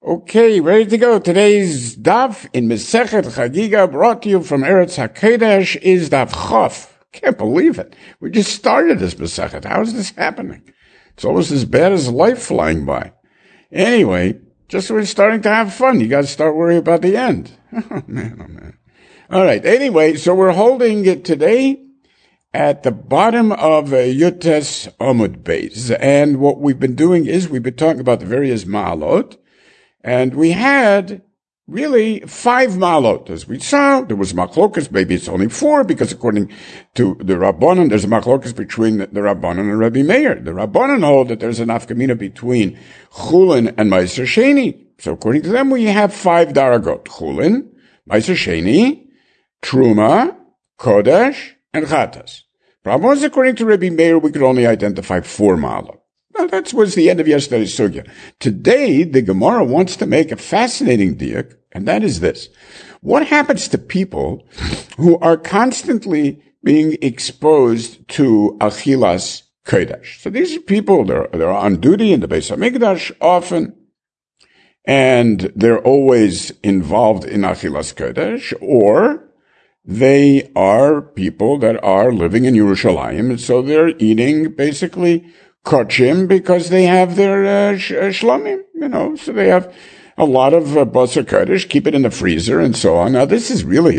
Okay, ready to go. Today's daf in Masechet Chagiga, brought to you from Eretz HaKodesh, is daf Chof. Can't believe it. We just started this Masechet. How is this happening? It's almost as bad as life flying by. Anyway, just we're starting to have fun. You got to start worrying about the end. Oh man. All right. Anyway, so we're holding it today at the bottom of Yutes Amud Beis. And what we've been doing is we've been talking about the various ma'alot. And we had really 5 ma'alot. As we saw, there was machlokas, maybe it's only 4, because according to the Rabbanan, there's a machlokas between the Rabbanan and Rabbi Meir. The Rabbanan hold that there's an afkamina between Chulin and Meiser Sheni. So according to them, we have 5 daragot. Chulin, Meiser Sheni, Truma, Kodesh, and Chatas. Problem was, according to Rabbi Meir, we could only identify 4 ma'alot. Well, that was the end of yesterday's sugya. Today, the Gemara wants to make a fascinating diak, and that is this. What happens to people who are constantly being exposed to achilas kodesh? So these are people, they're on duty in the Beis HaMikdash often, and they're always involved in achilas kodesh, or they are people that are living in Yerushalayim, and so they're eating basically kochim because they have their shlamim, so they have a lot of basar kodesh, keep it in the freezer and so on. Now this is really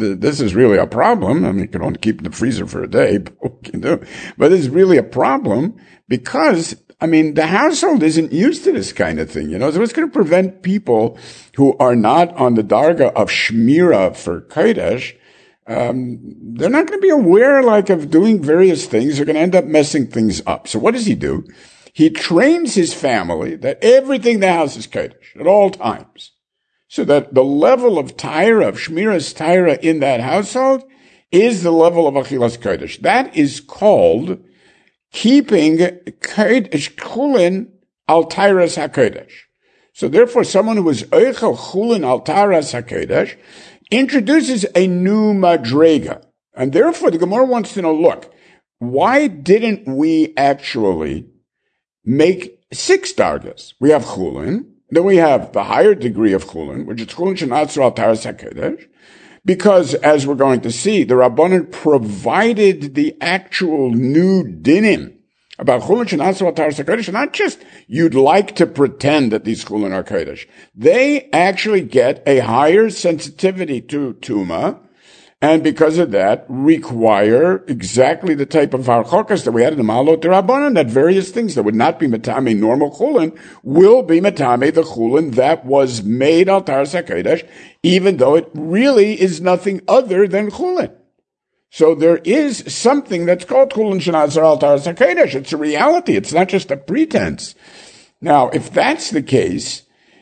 a problem. I mean, you can only keep it in the freezer for a day, but this is really a problem because, the household isn't used to this kind of thing, so it's going to prevent people who are not on the darga of shmira for kodesh. They're not going to be aware, of doing various things. They're going to end up messing things up. So what does he do? He trains his family that everything in the house is kodesh at all times. So that the level of Taira, of Shmiras Taira in that household is the level of Achilas Kodesh. That is called keeping Kodesh Chulin al Tairas HaKodesh. So therefore, someone who is Eichel Chulin al Tairas HaKodesh introduces a new madrega. And therefore, the Gemara wants to know, look, why didn't we actually make 6 dargas? We have chulin, then we have the higher degree of chulin, which is chulin shenatzur al taras hakodesh, because, as we're going to see, the Rabbanan provided the actual new dinim about chulin shenatzur al taras hakodesh, not just you'd like to pretend that these chulin are kodesh. They actually get a higher sensitivity to tuma, and because of that, require exactly the type of harchokas that we had in the Ma'alot Rabbanan, that various things that would not be metame normal chulin will be metame the chulin that was made al taras hakodesh, even though it really is nothing other than chulin. So there is something that's called chulin shenatzur al taras hakodesh. It's a reality. It's not just a pretense. Now, if that's the case,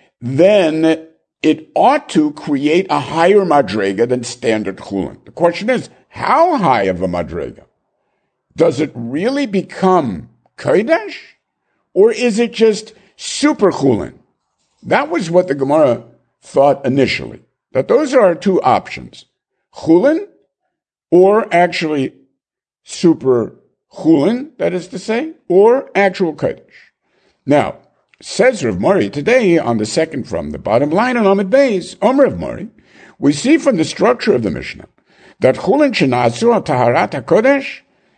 then it ought to create a higher madrega than standard chulin. The question is, how high of a madrega? Does it really become kodesh? Or is it just super chulin? That was what the Gemara thought initially. That those are our 2 options. Chulin, or actually super chulin, that is to say, or actual kodesh. Now, says Rav Mori today on the second from the bottom line on Amud Beis, Omer Rav Mori, we see from the structure of the Mishnah that chulin shenatzur al taharat hakodesh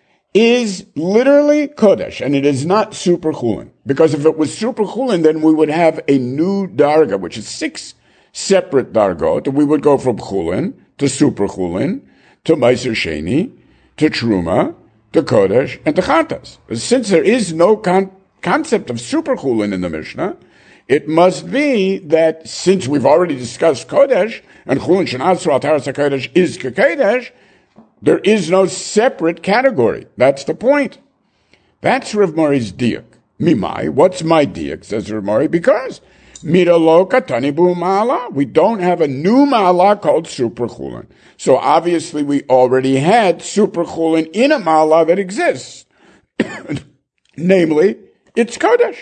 is literally kodesh, and it is not super chulin. Because if it was super chulin, then we would have a new darga, which is 6 separate dargot, and we would go from chulin to super chulin to meiser sheni to truma to kodesh and to chatas. Since there is no concept of super chulin in the Mishnah, it must be that since we've already discussed kodesh, and chulin shenatzur al taras hakodesh is kodesh, there is no separate category. That's the point. That's Rav Mori's diak. Mimai, what's my diak, says Rav Mori, because miralo katani bu ma'ala, we don't have a new ma'ala called super chulin. So obviously we already had super chulin in a ma'ala that exists. Namely, it's kodesh.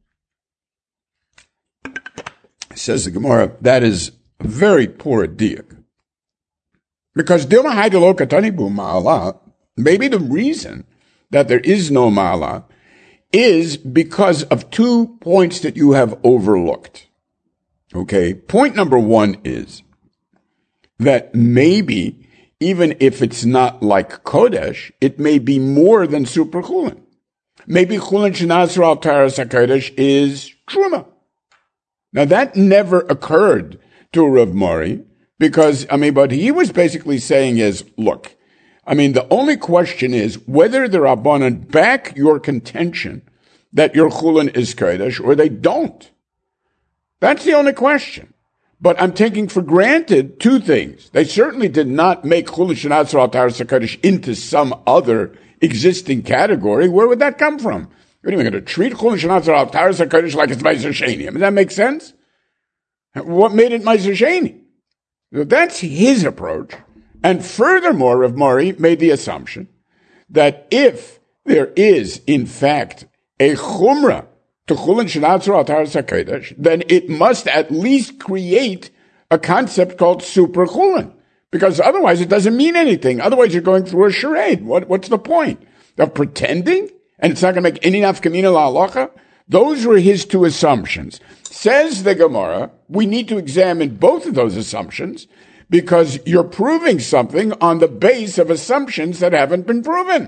Says the Gemara, that is a very poor diak. Because Dilma Haidalo Katani Bu Ma'ala, maybe the reason that there is no Ma'ala is because of 2 points that you have overlooked. Okay, point number one is that maybe, even if it's not like Kodesh, it may be more than Super Chulin. Maybe Chulin Shenasra al Taras HaKodesh is Truma. Now that never occurred to Rav Mori, because, but he was basically saying is, look, the only question is whether the Rabbanan back your contention that your Chulin is Kodesh, or they don't. That's the only question. But I'm taking for granted two things. They certainly did not make Chulin Shenasra al Taras HaKodesh into some other existing category. Where would that come from? What are you going to treat Chulin Shenasra al Taras HaKodesh like it's Meiser Sheni? Does that make sense? What made it Meiser Sheni? So that's his approach. And furthermore, Rav Mori made the assumption that if there is, in fact, a chumrah to Chulin Shenasra al Taras HaKodesh, then it must at least create a concept called Super Chulin. Because otherwise it doesn't mean anything. Otherwise you're going through a charade. What's the point? Of pretending? And it's not going to make any nafkamina la'alacha? Those were his two assumptions. Says the Gemara, we need to examine both of those assumptions because you're proving something on the base of assumptions that haven't been proven.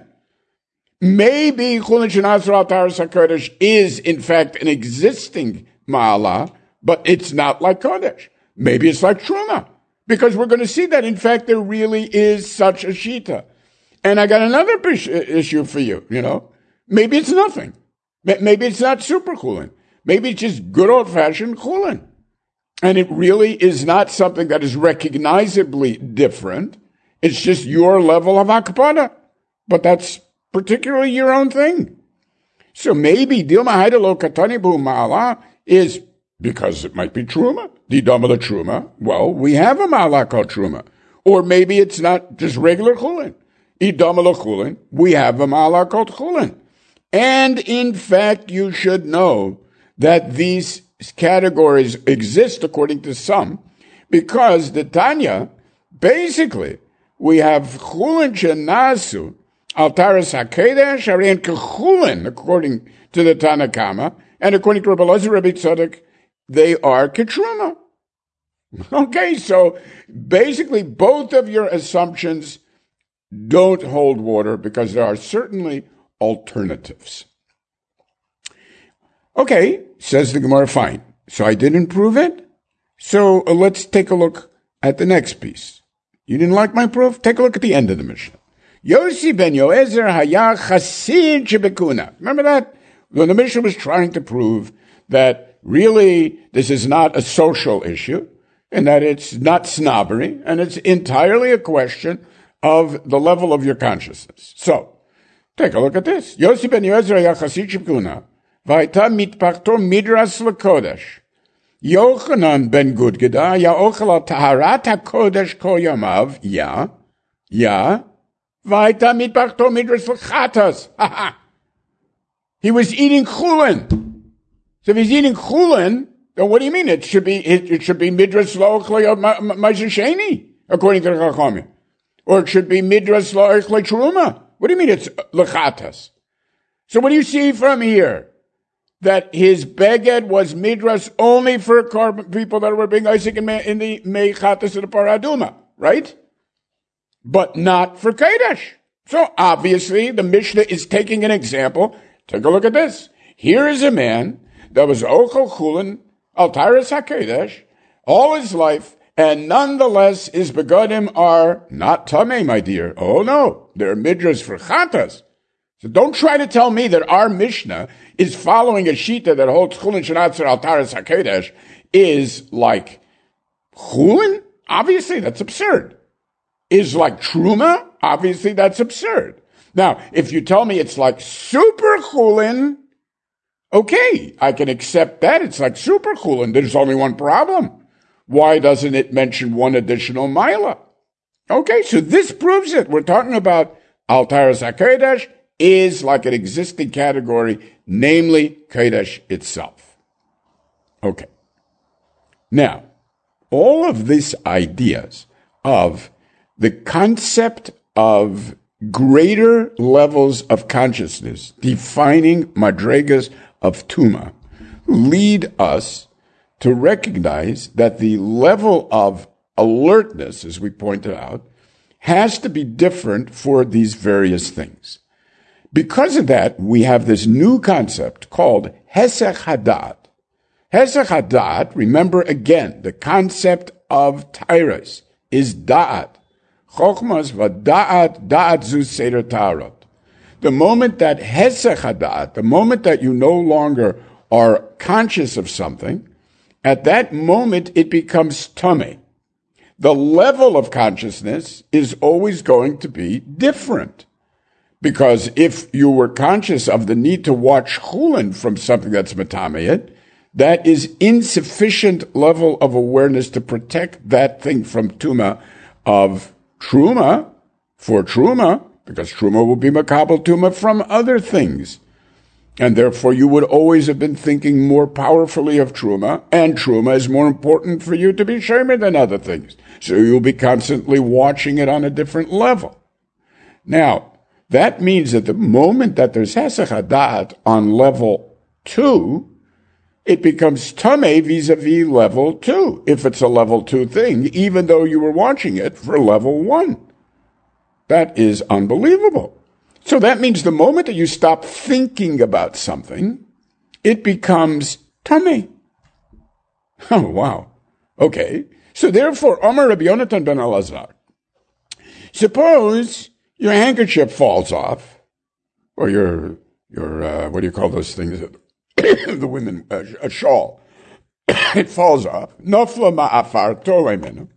Maybe Chulin Shenasra al Taras HaKodesh is in fact an existing ma'ala, but it's not like Kodesh. Maybe it's like Truma, because we're going to see that in fact there really is such a shita. And I got another issue for you, Maybe it's nothing. Maybe it's not Super Chulin. Maybe it's just good old-fashioned Chulin. And it really is not something that is recognizably different. It's just your level of akpada. But that's particularly your own thing. So maybe Dilma Haidalo Katani Bu Ma'ala is because it might be Truma. Didama Truma. Well, we have a Ma'ala called Truma. Or maybe it's not just regular Chulin. Idama Chulin. We have a Ma'ala called Chulin. And in fact, you should know that these categories exist according to some, because the Tanya, basically, we have Chulin Shenasu al Taras HaKodesh Arian Kechulin, according to the Tana Kama, and according to Rabbi Elazar Rabbi Tzadok, they are Ketruma. Okay, so basically both of your assumptions don't hold water because there are certainly alternatives. Okay, says the Gemara, fine. So I didn't prove it? So let's take a look at the next piece. You didn't like my proof? Take a look at the end of the Mishnah. Yossi ben Yoezer haya chasid shebekuna. Remember that? When the Mishnah was trying to prove that really this is not a social issue, and that it's not snobbery, and it's entirely a question of the level of your consciousness. So, take a look at this. Yossi ben Yoezer haya chasid shebekuna. Vayta mitpachto midras lekodesh. Yochanan ben Gudgeda ya ochel al taharat hakodesh kol yamav. Ya. Vayta mitpachto midras lechatas. He was eating chulin. So if he's eating chulin, then what do you mean? It should be midras lo'ochle ma'aser sheni, according to the Chachamim. Or it should be midras lo'ochle truma. What do you mean it's lechatas? So what do you see from here? That his beged was midras only for people that were being Isaac in the mechatas of the paraduma, right? But not for Kodesh. So obviously the Mishnah is taking an example. Take a look at this. Here is a man that was Ochel Chulin al Taras HaKodesh all his life, and nonetheless his begodim are not tamei, my dear. Oh no, they're midras for chatas. So don't try to tell me that our Mishnah is following a shita that holds Chulin Shenasra al Taras HaKodesh is like Chulin? Obviously, that's absurd. Is like Truma? Obviously, that's absurd. Now, if you tell me it's like Super Chulin, okay, I can accept that. It's like Super Chulin. There's only one problem. Why doesn't it mention one additional Mila? Okay, so this proves it. We're talking about al Taras HaKodesh is like an existing category, namely Kodesh itself. Okay. Now, all of these ideas of the concept of greater levels of consciousness defining madregas of Tuma lead us to recognize that the level of alertness, as we pointed out, has to be different for these various things. Because of that, we have this new concept called Hesech Hadat. Hesech Hadat, remember again, the concept of Tyrus is Da'at. Chochmas v'Da'at, Da'at zu Seder Tarot. The moment that Hesech Hadat, the moment that you no longer are conscious of something, at that moment it becomes Tameh. The level of consciousness is always going to be different. Because if you were conscious of the need to watch chulin from something that's metameyet, that is insufficient level of awareness to protect that thing from tuma of truma, for truma, because truma will be makabel tuma from other things. And therefore you would always have been thinking more powerfully of truma, and truma is more important for you to be shemer than other things. So you'll be constantly watching it on a different level. Now, that means that the moment that there's Hesech Hadat on level 2, it becomes Tameh vis-a-vis level 2, if it's a level 2 thing, even though you were watching it for level 1. That is unbelievable. So that means the moment that you stop thinking about something, it becomes Tameh. Oh, wow. Okay. So therefore, Amar Rabbi Yonatan ben Elazar, suppose your handkerchief falls off, or your what do you call those things? The women, a shawl. It falls off. Nofla ma'afar toremenu.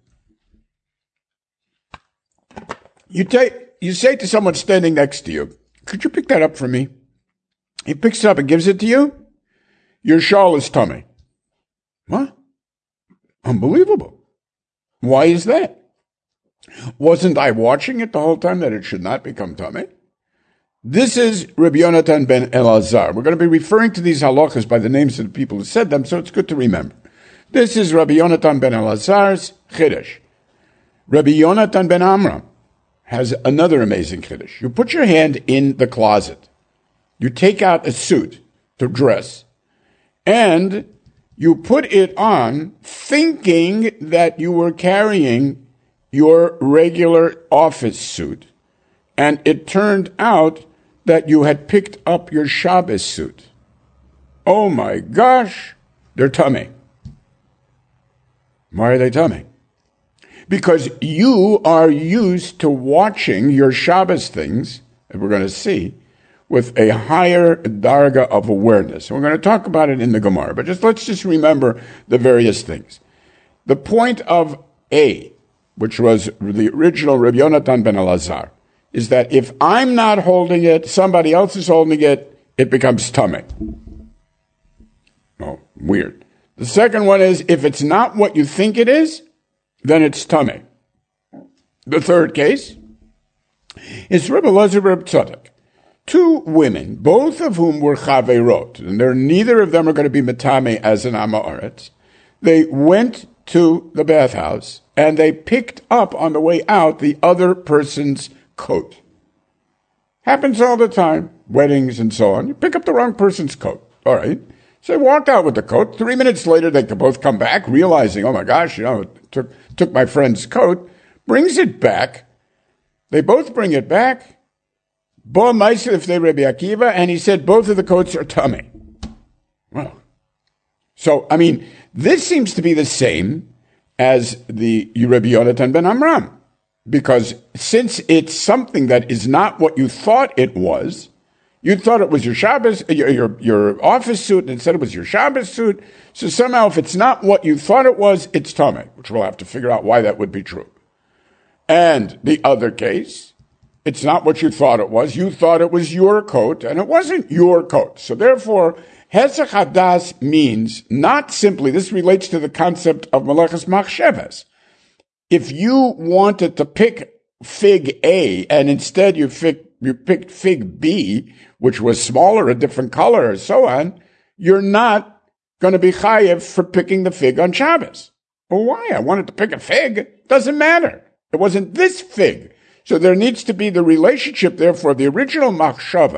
You say to someone standing next to you, could you pick that up for me? He picks it up and gives it to you. Your shawl is tummy. What? Unbelievable. Why is that? Wasn't I watching it the whole time that it should not become tummy? This is Rabbi Yonatan ben Elazar. We're going to be referring to these halachas by the names of the people who said them, so it's good to remember. This is Rabbi Yonatan ben Elazar's chiddush. Rabbi Yonatan ben Amram has another amazing chiddush. You put your hand in the closet. You take out a suit to dress, and you put it on thinking that you were carrying your regular office suit, and it turned out that you had picked up your Shabbos suit. Oh my gosh, they're tummy. Why are they tummy? Because you are used to watching your Shabbos things, that we're going to see, with a higher darga of awareness. And we're going to talk about it in the Gemara, but let's just remember the various things. The point of A, which was the original Rabbi Yonatan ben Elazar, is that if I'm not holding it, somebody else is holding it, it becomes tummy. Oh, weird. The second one is, if it's not what you think it is, then it's tummy. The third case is Rabbi Elazar Reb Tzadok. Two women, both of whom were chaverot, and neither of them are going to be metame as an amaretz. They went to the bathhouse, and they picked up on the way out the other person's coat. Happens all the time, weddings and so on. You pick up the wrong person's coat. All right. So they walked out with the coat. 3 minutes later, they could both come back, realizing, oh my gosh, took my friend's coat, brings it back. They both bring it back. Bo Maisel they Rabbi Akiva, and he said both of the coats are tummy. Well, so, this seems to be the same as the Rabbi Yonatan ben Amram. Because since it's something that is not what you thought it was, you thought it was your Shabbos, your office suit, and instead it was your Shabbos suit. So somehow if it's not what you thought it was, it's tummy, which we'll have to figure out why that would be true. And the other case, it's not what you thought it was. You thought it was your coat, and it wasn't your coat. So therefore, Hesech Hadas means not simply, this relates to the concept of Meleches Machsheves. If you wanted to pick fig A, and instead you picked fig B, which was smaller, a different color, or so on, you're not going to be chayev for picking the fig on Shabbos. Well, why? I wanted to pick a fig. Doesn't matter. It wasn't this fig. So there needs to be the relationship, therefore, the original machshava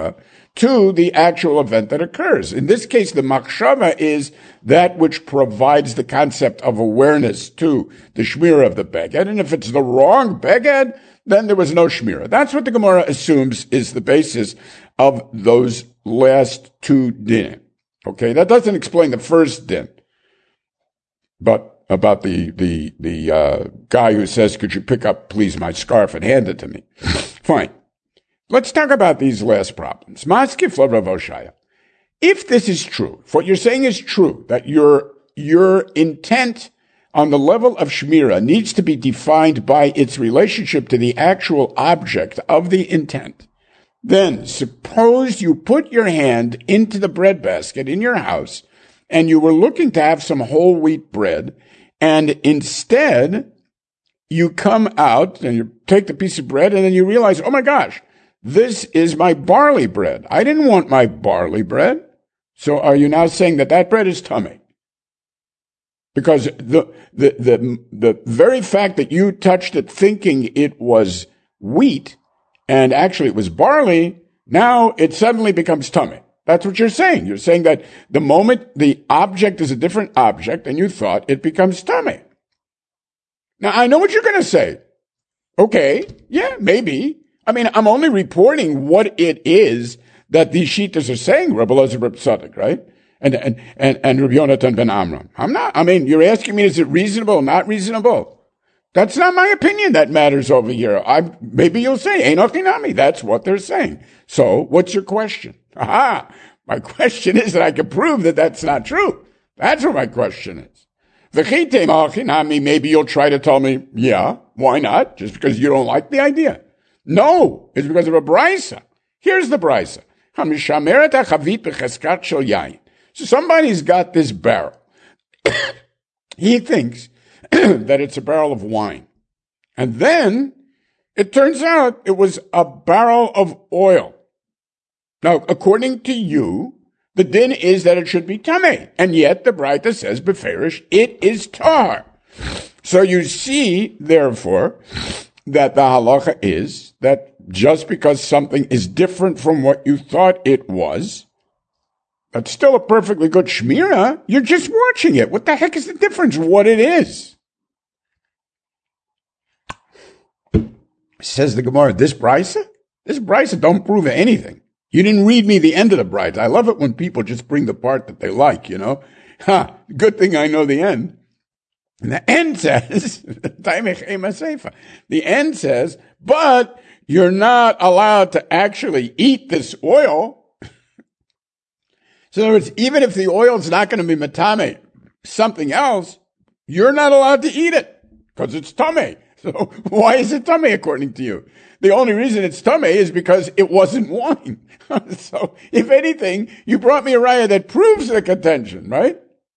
to the actual event that occurs. In this case, the machshava is that which provides the concept of awareness to the shmira of the beged. And if it's the wrong beged, then there was no shmira. That's what the Gemara assumes is the basis of those last two din. Okay, that doesn't explain the first din, but about the guy who says, "Could you pick up, please, my scarf and hand it to me?" Fine. Let's talk about these last problems. Maskif la Rav Oshaya. If this is true, if what you're saying is true, that your intent on the level of shmira needs to be defined by its relationship to the actual object of the intent, then suppose you put your hand into the bread basket in your house and you were looking to have some whole wheat bread, and instead you come out and you take the piece of bread and then you realize, oh my gosh, this is my barley bread. I didn't want my barley bread. So are you now saying that that bread is tummy? Because the very fact that you touched it thinking it was wheat and actually it was barley, now it suddenly becomes tummy. That's what you're saying. You're saying that the moment the object is a different object and you thought, it becomes tummy. Now, I know what you're going to say. Okay, yeah, maybe. I mean, I'm only reporting what it is that these shittas are saying, Rabbi Elazar Reb Tzadok, right? And Rabbi Yonatan ben Amram. You're asking me, is it reasonable or not reasonable? That's not my opinion that matters over here. Maybe you'll say, Einochinami. That's what they're saying. So, what's your question? Aha! My question is that I can prove that that's not true. That's what my question is. Maybe you'll try to tell me, yeah, why not? Just because you don't like the idea. No, it's because of a brisa. Here's the brisa. So somebody's got this barrel. He thinks that it's a barrel of wine. And then it turns out it was a barrel of oil. Now, according to you, the din is that it should be tameh. And yet the Braita says, beferish, it is tar. So you see, therefore, that the halacha is that just because something is different from what you thought it was, that's still a perfectly good shmira. You're just watching it. What the heck is the difference? What it is? Says the Gemara, this brisa don't prove anything. You didn't read me the end of the brisa. I love it when people just bring the part that they like, you know. Good thing I know the end. And the end says, the end says, but you're not allowed to actually eat this oil. So in other words, even if the oil is not going to be matame, something else, you're not allowed to eat it because it's tummy. So why is it tummy according to you? The only reason it's tummy is because it wasn't wine. So if anything, you brought me a raya that proves the contention, right?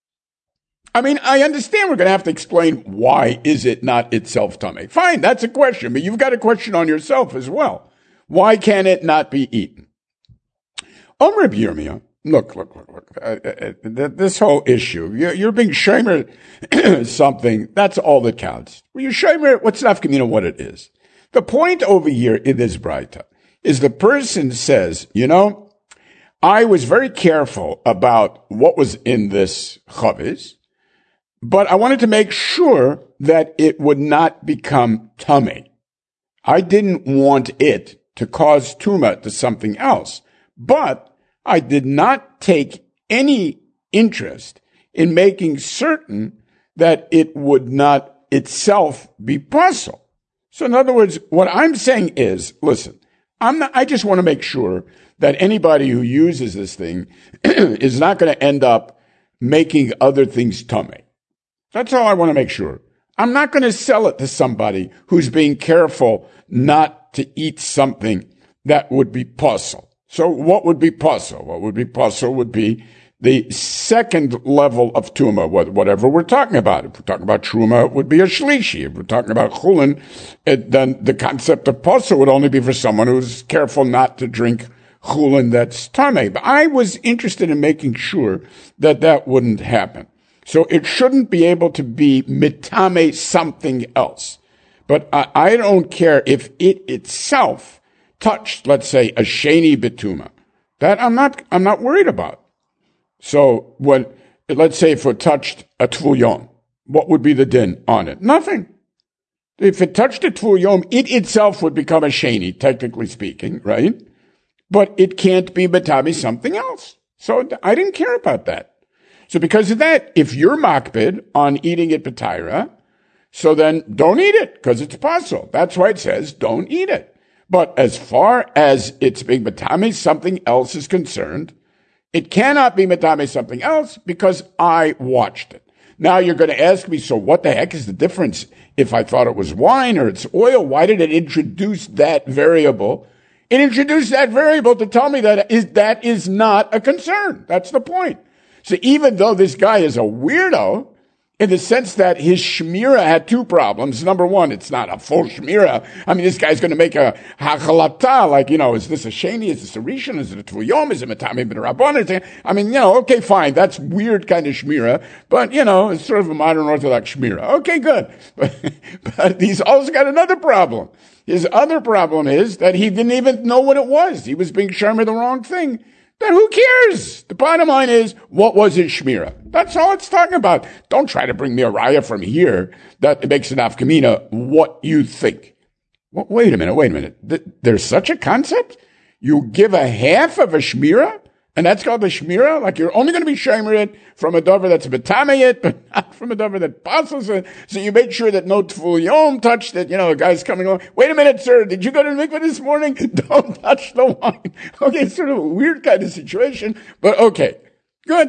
I mean, I understand we're going to have to explain why is it not itself tummy. Fine, that's a question, but you've got a question on yourself as well. Why can it not be eaten? Omer Yirmiyah, look. This whole issue, you're being shamer something, that's all that counts. Well, you're shamer, what's nafkamina what it is. The point over here in this Braita is the person says, you know, I was very careful about what was in this chavis, but I wanted to make sure that it would not become tummy. I didn't want it to cause tuma to something else, but I did not take any interest in making certain that it would not itself be pasul. So in other words, what I'm saying is, listen, I just want to make sure that anybody who uses this thing is not going to end up making other things tummy. That's all I want to make sure. I'm not going to sell it to somebody who's being careful not to eat something that would be pasul. So what would be pasul? What would be pasul would be the second level of tuma, whatever we're talking about. If we're talking about truma, it would be a shlishi. If we're talking about chulin, then the concept of pasul would only be for someone who's careful not to drink chulin that's tameh. But I was interested in making sure that that wouldn't happen. So it shouldn't be able to be mitame something else. But I don't care if it itself touched, let's say, a sheni betuma. That I'm not worried about. So let's say if it touched a Tvul Yom, what would be the din on it? Nothing. If it touched a Tvul Yom, it itself would become a sheni, technically speaking, right? But it can't be matami something else. So I didn't care about that. So because of that, if you're makbid on eating it b'taira, so then don't eat it because it's possible. That's why it says don't eat it. But as far as it's being matami something else is concerned, it cannot be matame something else because I watched it. Now you're going to ask me, so what the heck is the difference if I thought it was wine or it's oil? Why did it introduce that variable? It introduced that variable to tell me that is not a concern. That's the point. So even though this guy is a weirdo, in the sense that his shmira had two problems. Number one, it's not a full shmira. I mean, this guy's going to make a hachalata, like, is this a sheni? Is this a rishon? Is it a tvul yom? Is it matame b'drabbanan? I mean, okay, fine. That's weird kind of shmira, but, it's sort of a modern Orthodox shmira. Okay, good. But he's also got another problem. His other problem is that he didn't even know what it was. He was being sharma the wrong thing. Then who cares? The bottom line is, what was his shmira? That's all it's talking about. Don't try to bring me a raya from here that makes an afkamina what you think. Well, wait a minute. There's such a concept? You give a half of a shmira? And that's called the shmira? Like you're only going to be shamer it from a dover that's betameh, but not from a dover that passes it. So you made sure that no Tvul Yom touched it. A guy's coming along. Wait a minute, sir. Did you go to the mikveh this morning? Don't touch the wine. Okay, it's sort of a weird kind of situation, but okay. Good.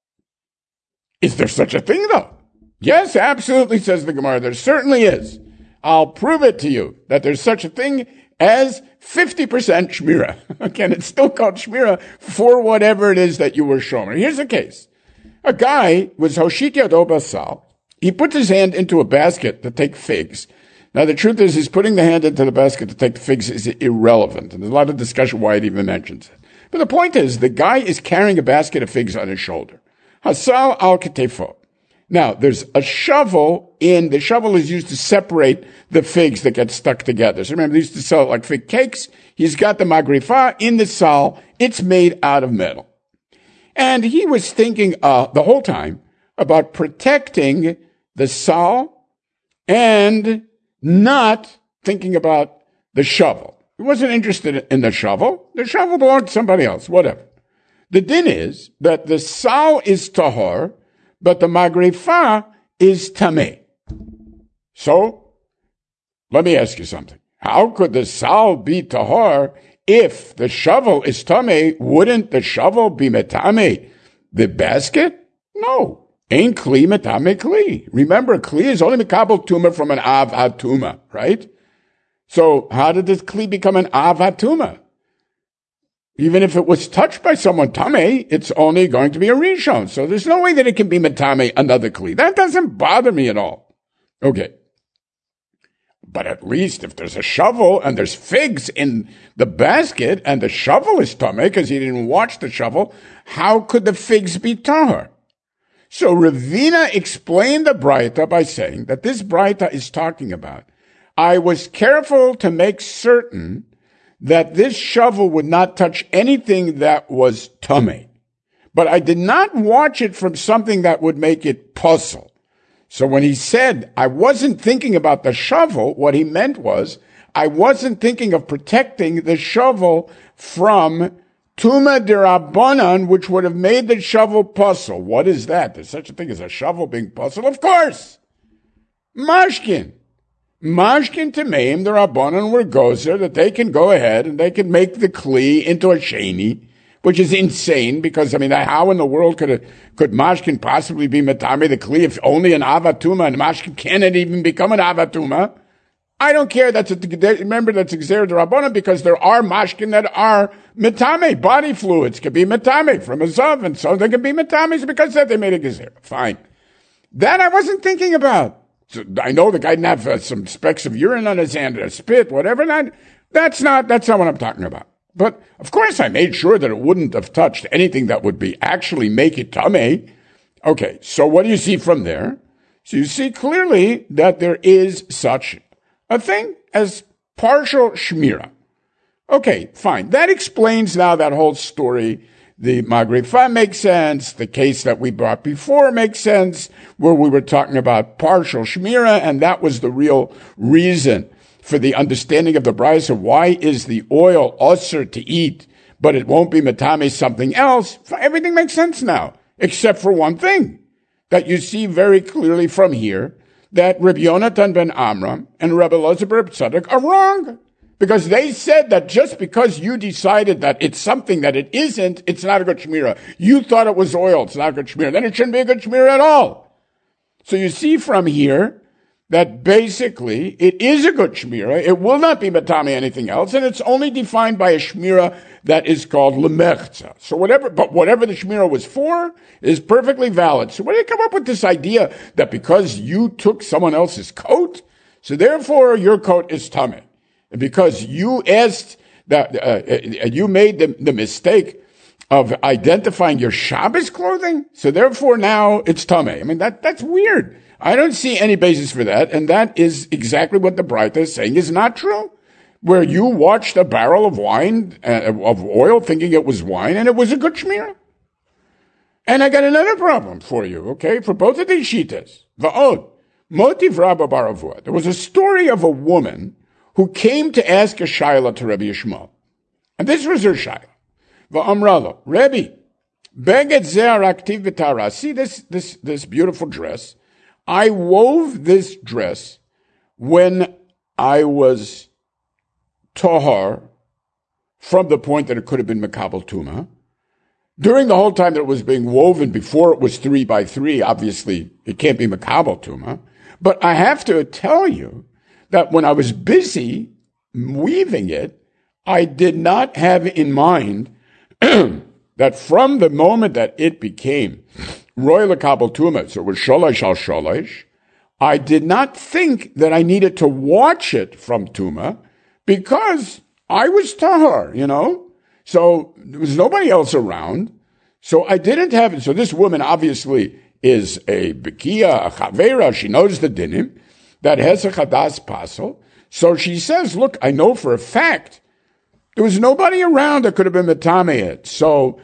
Is there such a thing though? Yes, absolutely, says the Gemara. There certainly is. I'll prove it to you that there's such a thing as 50% shmira. Again, it's still called shmira for whatever it is that you were shomer. Here's the case. A guy was hoshit yado basal. He puts his hand into a basket to take figs. Now, the truth is, he's putting the hand into the basket to take the figs is irrelevant. And there's a lot of discussion why it even mentions it. But the point is, the guy is carrying a basket of figs on his shoulder. Hasal al ketefo. Now, there's a shovel the shovel is used to separate the figs that get stuck together. So remember, they used to sell it like fig cakes. He's got the magrifa in the sal. It's made out of metal. And he was thinking the whole time about protecting the sal and not thinking about the shovel. He wasn't interested in the shovel. The shovel belonged to somebody else, whatever. The din is that the sal is tahor, but the magrifa is tameh. So, let me ask you something. How could the sal be tahor if the shovel is tameh? Wouldn't the shovel be metame the basket? No. Ain't kli metame kli. Remember, kli is only mekabel tuma from an av hatuma, right? So, how did this kli become an av hatuma? Even if it was touched by someone tameh, it's only going to be a rishon. So there's no way that it can be metame another kli. That doesn't bother me at all. Okay. But at least if there's a shovel and there's figs in the basket and the shovel is tameh because he didn't watch the shovel, how could the figs be tahor? So Ravina explained the Braita by saying that this Braita is talking about, I was careful to make certain that this shovel would not touch anything that was tameh. But I did not watch it from something that would make it puzzle. So when he said, I wasn't thinking about the shovel, what he meant was, I wasn't thinking of protecting the shovel from tuma d'Rabbanan, which would have made the shovel puzzle. What is that? There's such a thing as a shovel being puzzle? Of course! Mashkin. Mashkin Tameim, the Rabbanan were gozer, that they can go ahead and they can make the Kli into a Sheni, which is insane because, how in the world could Mashkin possibly be Matame the Kli if only an Avatuma, and Mashkin cannot even become an Avatuma? I don't care. Remember, that's Gzer Rabbanan because there are Mashkin that are Matame, body fluids can be Matame from a Zav, and so they can be Matames because that they made a Gzer. Fine. That I wasn't thinking about. So I know the guy didn't have some specks of urine on his hand or a spit, whatever. That's not what I'm talking about. But of course I made sure that it wouldn't have touched anything that would be actually make it tameh. Okay, so what do you see from there? So you see clearly that there is such a thing as partial shmira. Okay, fine. That explains now that whole story. The Magrifa makes sense. The case that we brought before makes sense, where we were talking about partial Shmira, and that was the real reason for the understanding of the Brisa. Why is the oil usher to eat, but it won't be matame something else? Everything makes sense now, except for one thing that you see very clearly from here, that Rabbi Yonatan ben Amram and Rabbi Elazar ben Tzadok are wrong. Because they said that just because you decided that it's something that it isn't, it's not a good shmira. You thought it was oil, it's not a good shmira. Then it shouldn't be a good shmira at all. So you see from here that basically it is a good shmira. It will not be matame anything else, and it's only defined by a shmira that is called lemechza. So whatever the shmira was for is perfectly valid. So where do they come up with this idea that because you took someone else's coat, so therefore your coat is tameh? Because you asked that you made the mistake of identifying your Shabbos clothing, so therefore now it's tameh. I mean that's weird. I don't see any basis for that, and that is exactly what the Braita is saying is not true. Where you watched a barrel of wine of oil, thinking it was wine, and it was a good shmira. And I got another problem for you, okay? For both of these shitas, va'od motiv rabba baravua. There was a story of a woman who came to ask a shayla to Rabbi Yishmael. And this was her shayla. Va'amralo, Rebbe, beged ze'ar aktiv v'tara. See this beautiful dress? I wove this dress when I was tahar from the point that it could have been Makabel Tuma. During the whole time that it was being woven, before it was 3 by 3, obviously it can't be Makabel Tuma. But I have to tell you that when I was busy weaving it, I did not have in mind that from the moment that it became Roy L'Kabel Tuma, so it was Sholosh al Sholosh, I did not think that I needed to watch it from Tuma because I was Tahar, So there was nobody else around. So I didn't have it. So this woman obviously is a Bekia, a Chavera. She knows the dinim. That has a chadas pasel. So she says, look, I know for a fact there was nobody around that could have been metame it. So,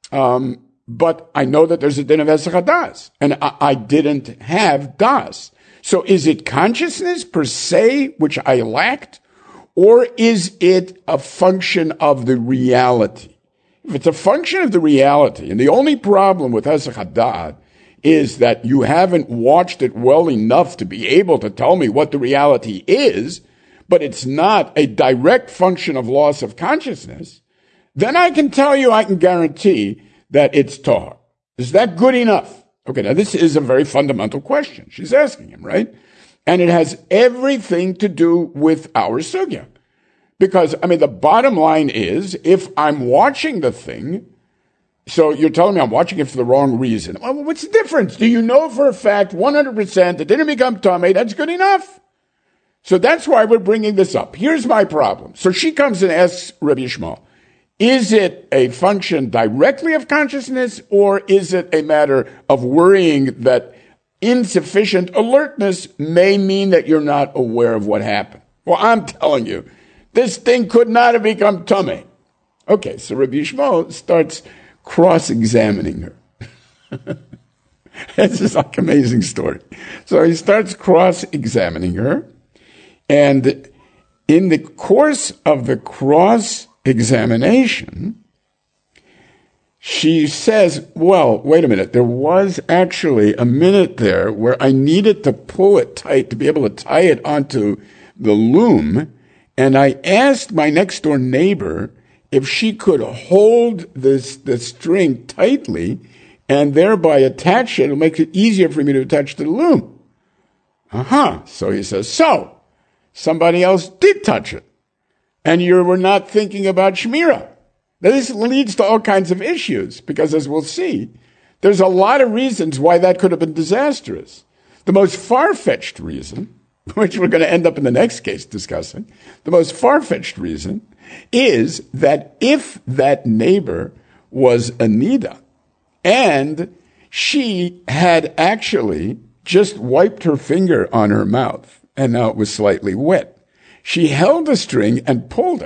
but I know that there's a din of hesach hadas, and I didn't have das. So is it consciousness per se, which I lacked, or is it a function of the reality? If it's a function of the reality, and the only problem with hesach hadas is that you haven't watched it well enough to be able to tell me what the reality is, but it's not a direct function of loss of consciousness, then I can guarantee that it's tahar. Is that good enough? Okay, now this is a very fundamental question she's asking him, right? And it has everything to do with our sugya. Because, the bottom line is, if I'm watching the thing, so you're telling me I'm watching it for the wrong reason. Well, what's the difference? Do you know for a fact, 100%, it didn't become tameh? That's good enough. So that's why we're bringing this up. Here's my problem. So she comes and asks Rabbi Yishmael, is it a function directly of consciousness, or is it a matter of worrying that insufficient alertness may mean that you're not aware of what happened? Well, I'm telling you, this thing could not have become tameh. Okay, so Rabbi Yishmael starts cross-examining her. This is like an amazing story. So he starts cross-examining her, and in the course of the cross-examination, she says, well, wait a minute, there was actually a minute there where I needed to pull it tight to be able to tie it onto the loom, and I asked my next-door neighbor if she could hold the string tightly and thereby attach it. It'll make it easier for me to attach to the loom. So he says, so somebody else did touch it, and you were not thinking about Shmira. Now, this leads to all kinds of issues, because as we'll see, there's a lot of reasons why that could have been disastrous. The most far-fetched reason, which we're going to end up in the next case discussing, the most far-fetched reason is that if that neighbor was Anida, and she had actually just wiped her finger on her mouth, and now it was slightly wet, she held the string and pulled it.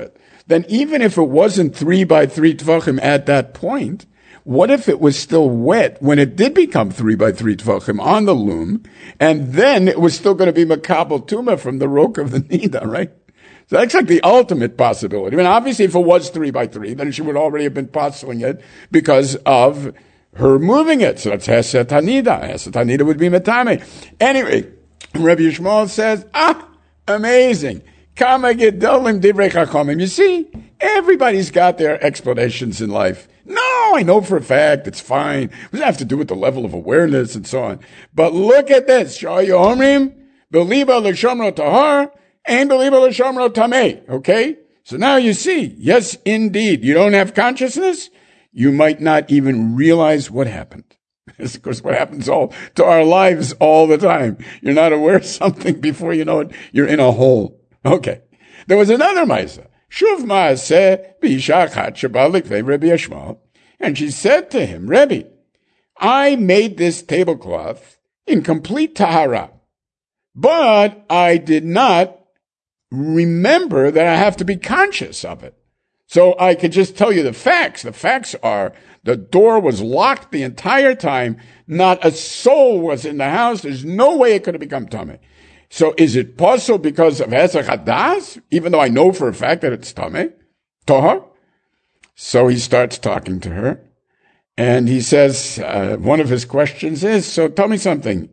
then even if it wasn't 3 by 3 tvachim at that point, what if it was still wet when it did become 3 by 3 tvachim on the loom, and then it was still going to be makabel tuma from the rok of the nida, right? So that's like the ultimate possibility. I mean, obviously, if it was 3 by 3, then she would already have been postling it because of her moving it. So that's Hesed Hanida. Hesed Hanida would be Metame. Anyway, Rabbi Yishmael says, amazing. Kama gedolim divrei chachamim. You see, everybody's got their explanations in life. No, I know for a fact it's fine. It doesn't have to do with the level of awareness and so on. But look at this. Shayu omrim, beliba l'shomro tahar, and beliba l'shomro tameh. Okay? So now you see, yes, indeed, you don't have consciousness, you might not even realize what happened. It's, of course, what happens all to our lives all the time. You're not aware of something before you know it, you're in a hole. Okay. There was another Maisa. Shuv Maaseh b'isha achat sheba likvei Rabbi Yishmael. And she said to him, Rebbe, I made this tablecloth in complete tahara, but I did not remember that I have to be conscious of it. So I could just tell you the facts. The facts are the door was locked the entire time. Not a soul was in the house. There's no way it could have become tameh. So is it possible because of Hesed Hadas, even though I know for a fact that it's tameh, tohar? So he starts talking to her, and he says, one of his questions is, so tell me something.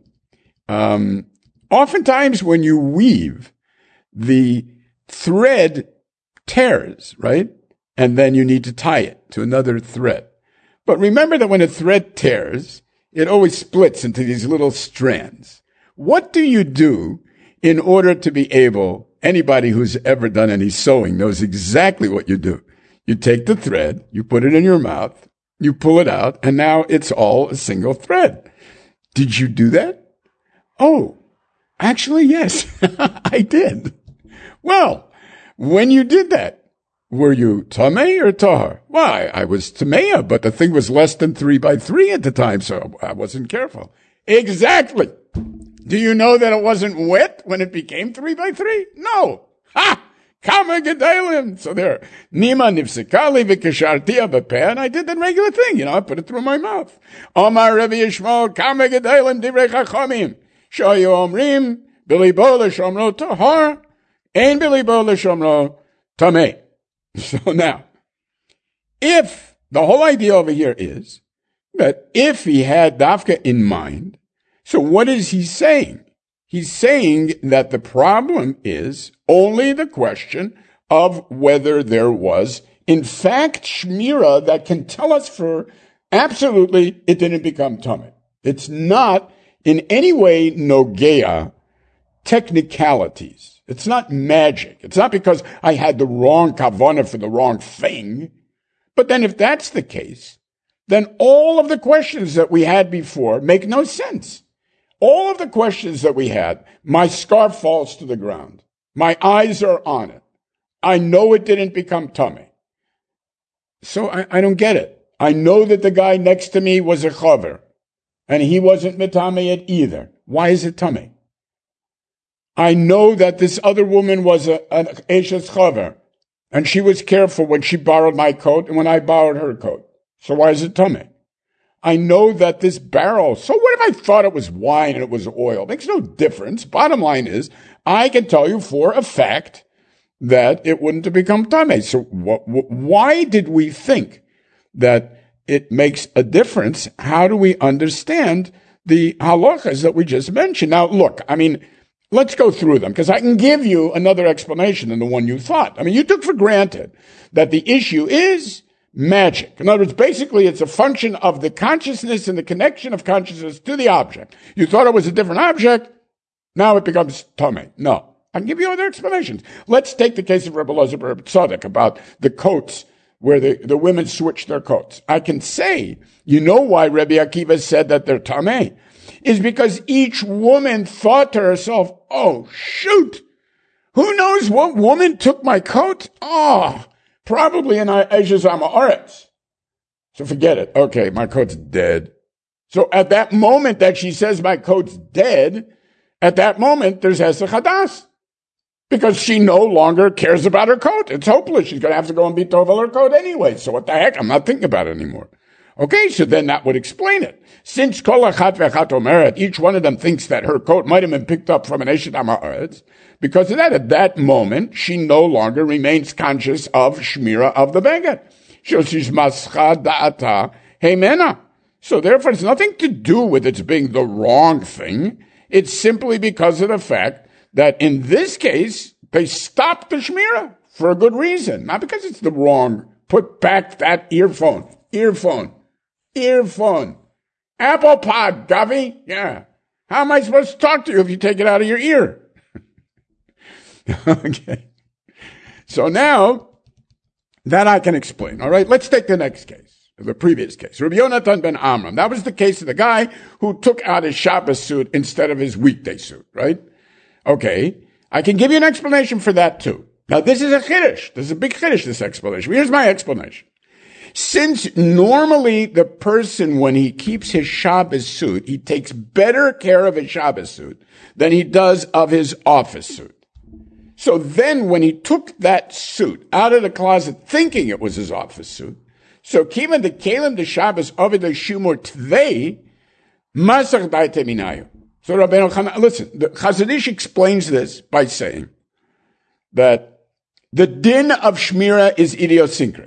Oftentimes when you weave, the thread tears, right? And then you need to tie it to another thread. But remember that when a thread tears, it always splits into these little strands. What do you do in order to be able, anybody who's ever done any sewing knows exactly what you do. You take the thread, you put it in your mouth, you pull it out, and now it's all a single thread. Did you do that? Oh, actually, yes, I did. Well, when you did that, were you tameh or tahar? Why, I was tameya, but the thing was less than 3 by 3 at the time, so I wasn't careful. Exactly. Do you know that it wasn't wet when it became 3 by 3? No. Ha! Kama gedalim. So there, nima nifsikali v'kishartia b'peh, and I did the regular thing, I put it through my mouth. Omar Rabbi Yishmael, kama gedalim divrei chachamim. Shayu omrim, bilibo l'shomro tahar, ein bilibo l'shomro tameh. So now, if the whole idea over here is that if he had Dafka in mind, so what is he saying? He's saying that the problem is only the question of whether there was, in fact, Shmira that can tell us for absolutely it didn't become Tameh. It's not in any way Nogea technicalities. It's not magic. It's not because I had the wrong kavanah for the wrong thing. But then if that's the case, then all of the questions that we had before make no sense. All of the questions that we had, my scarf falls to the ground. My eyes are on it. I know it didn't become tummy. So I don't get it. I know that the guy next to me was a chaver, and he wasn't metame it either. Why is it tummy? I know that this other woman was an Eshes chaver, and she was careful when she borrowed my coat and when I borrowed her coat. So why is it tummy? I know that this barrel, so what if I thought it was wine and it was oil? Makes no difference. Bottom line is, I can tell you for a fact that it wouldn't have become tameh. So why did we think that it makes a difference? How do we understand the halachas that we just mentioned? Now, look, let's go through them, because I can give you another explanation than the one you thought. You took for granted that the issue is magic. In other words, basically it's a function of the consciousness and the connection of consciousness to the object. You thought it was a different object, now it becomes tameh. No. I can give you other explanations. Let's take the case of Rebbe Elazar Ber Tzadok about the coats, where the women switched their coats. I can say, you know why Rebbe Akiva said that they're tameh? Is because each woman thought to herself, oh, shoot, who knows what woman took my coat? Oh, probably an Eshes Ha'aretz. So forget it. Okay, my coat's dead. So at that moment that she says my coat's dead, at that moment there's Hesed Hadas. because she no longer cares about her coat. It's hopeless. She's going to have to go and be tovel her coat anyway. So what the heck? I'm not thinking about it anymore. Okay, so then that would explain it. Since kol achat ve'achat omeret, each one of them thinks that her coat might have been picked up from an eshet ha'ma'aretz, because of that, at that moment, she no longer remains conscious of shmira of the beged. She's mascha da'ata heimena. So therefore, it's nothing to do with it being the wrong thing. It's simply because of the fact that in this case, they stopped the shmira for a good reason, not because it's the wrong. Put back that earphone. Apple Pod, Gavi. Yeah. How am I supposed to talk to you if you take it out of your ear? Okay. So now that I can explain. All right. Let's take the next case, the previous case. Rabbi Yonatan ben Amram. That was the case of the guy who took out his Shabbos suit instead of his weekday suit, right? Okay. I can give you an explanation for that too. Now this is a chiddush. This is a big chiddush, this explanation. Here's my explanation. Since normally the person, when he keeps his Shabbos suit, he takes better care of his Shabbos suit than he does of his office suit. So then when he took that suit out of the closet thinking it was his office suit, so kivan de kelim de Shabbos ovid de shumur tvei, masach daite minayu. So Rabbeinu Chanan, listen, the Chazon Ish explains this by saying that the din of Shmira is idiosyncratic.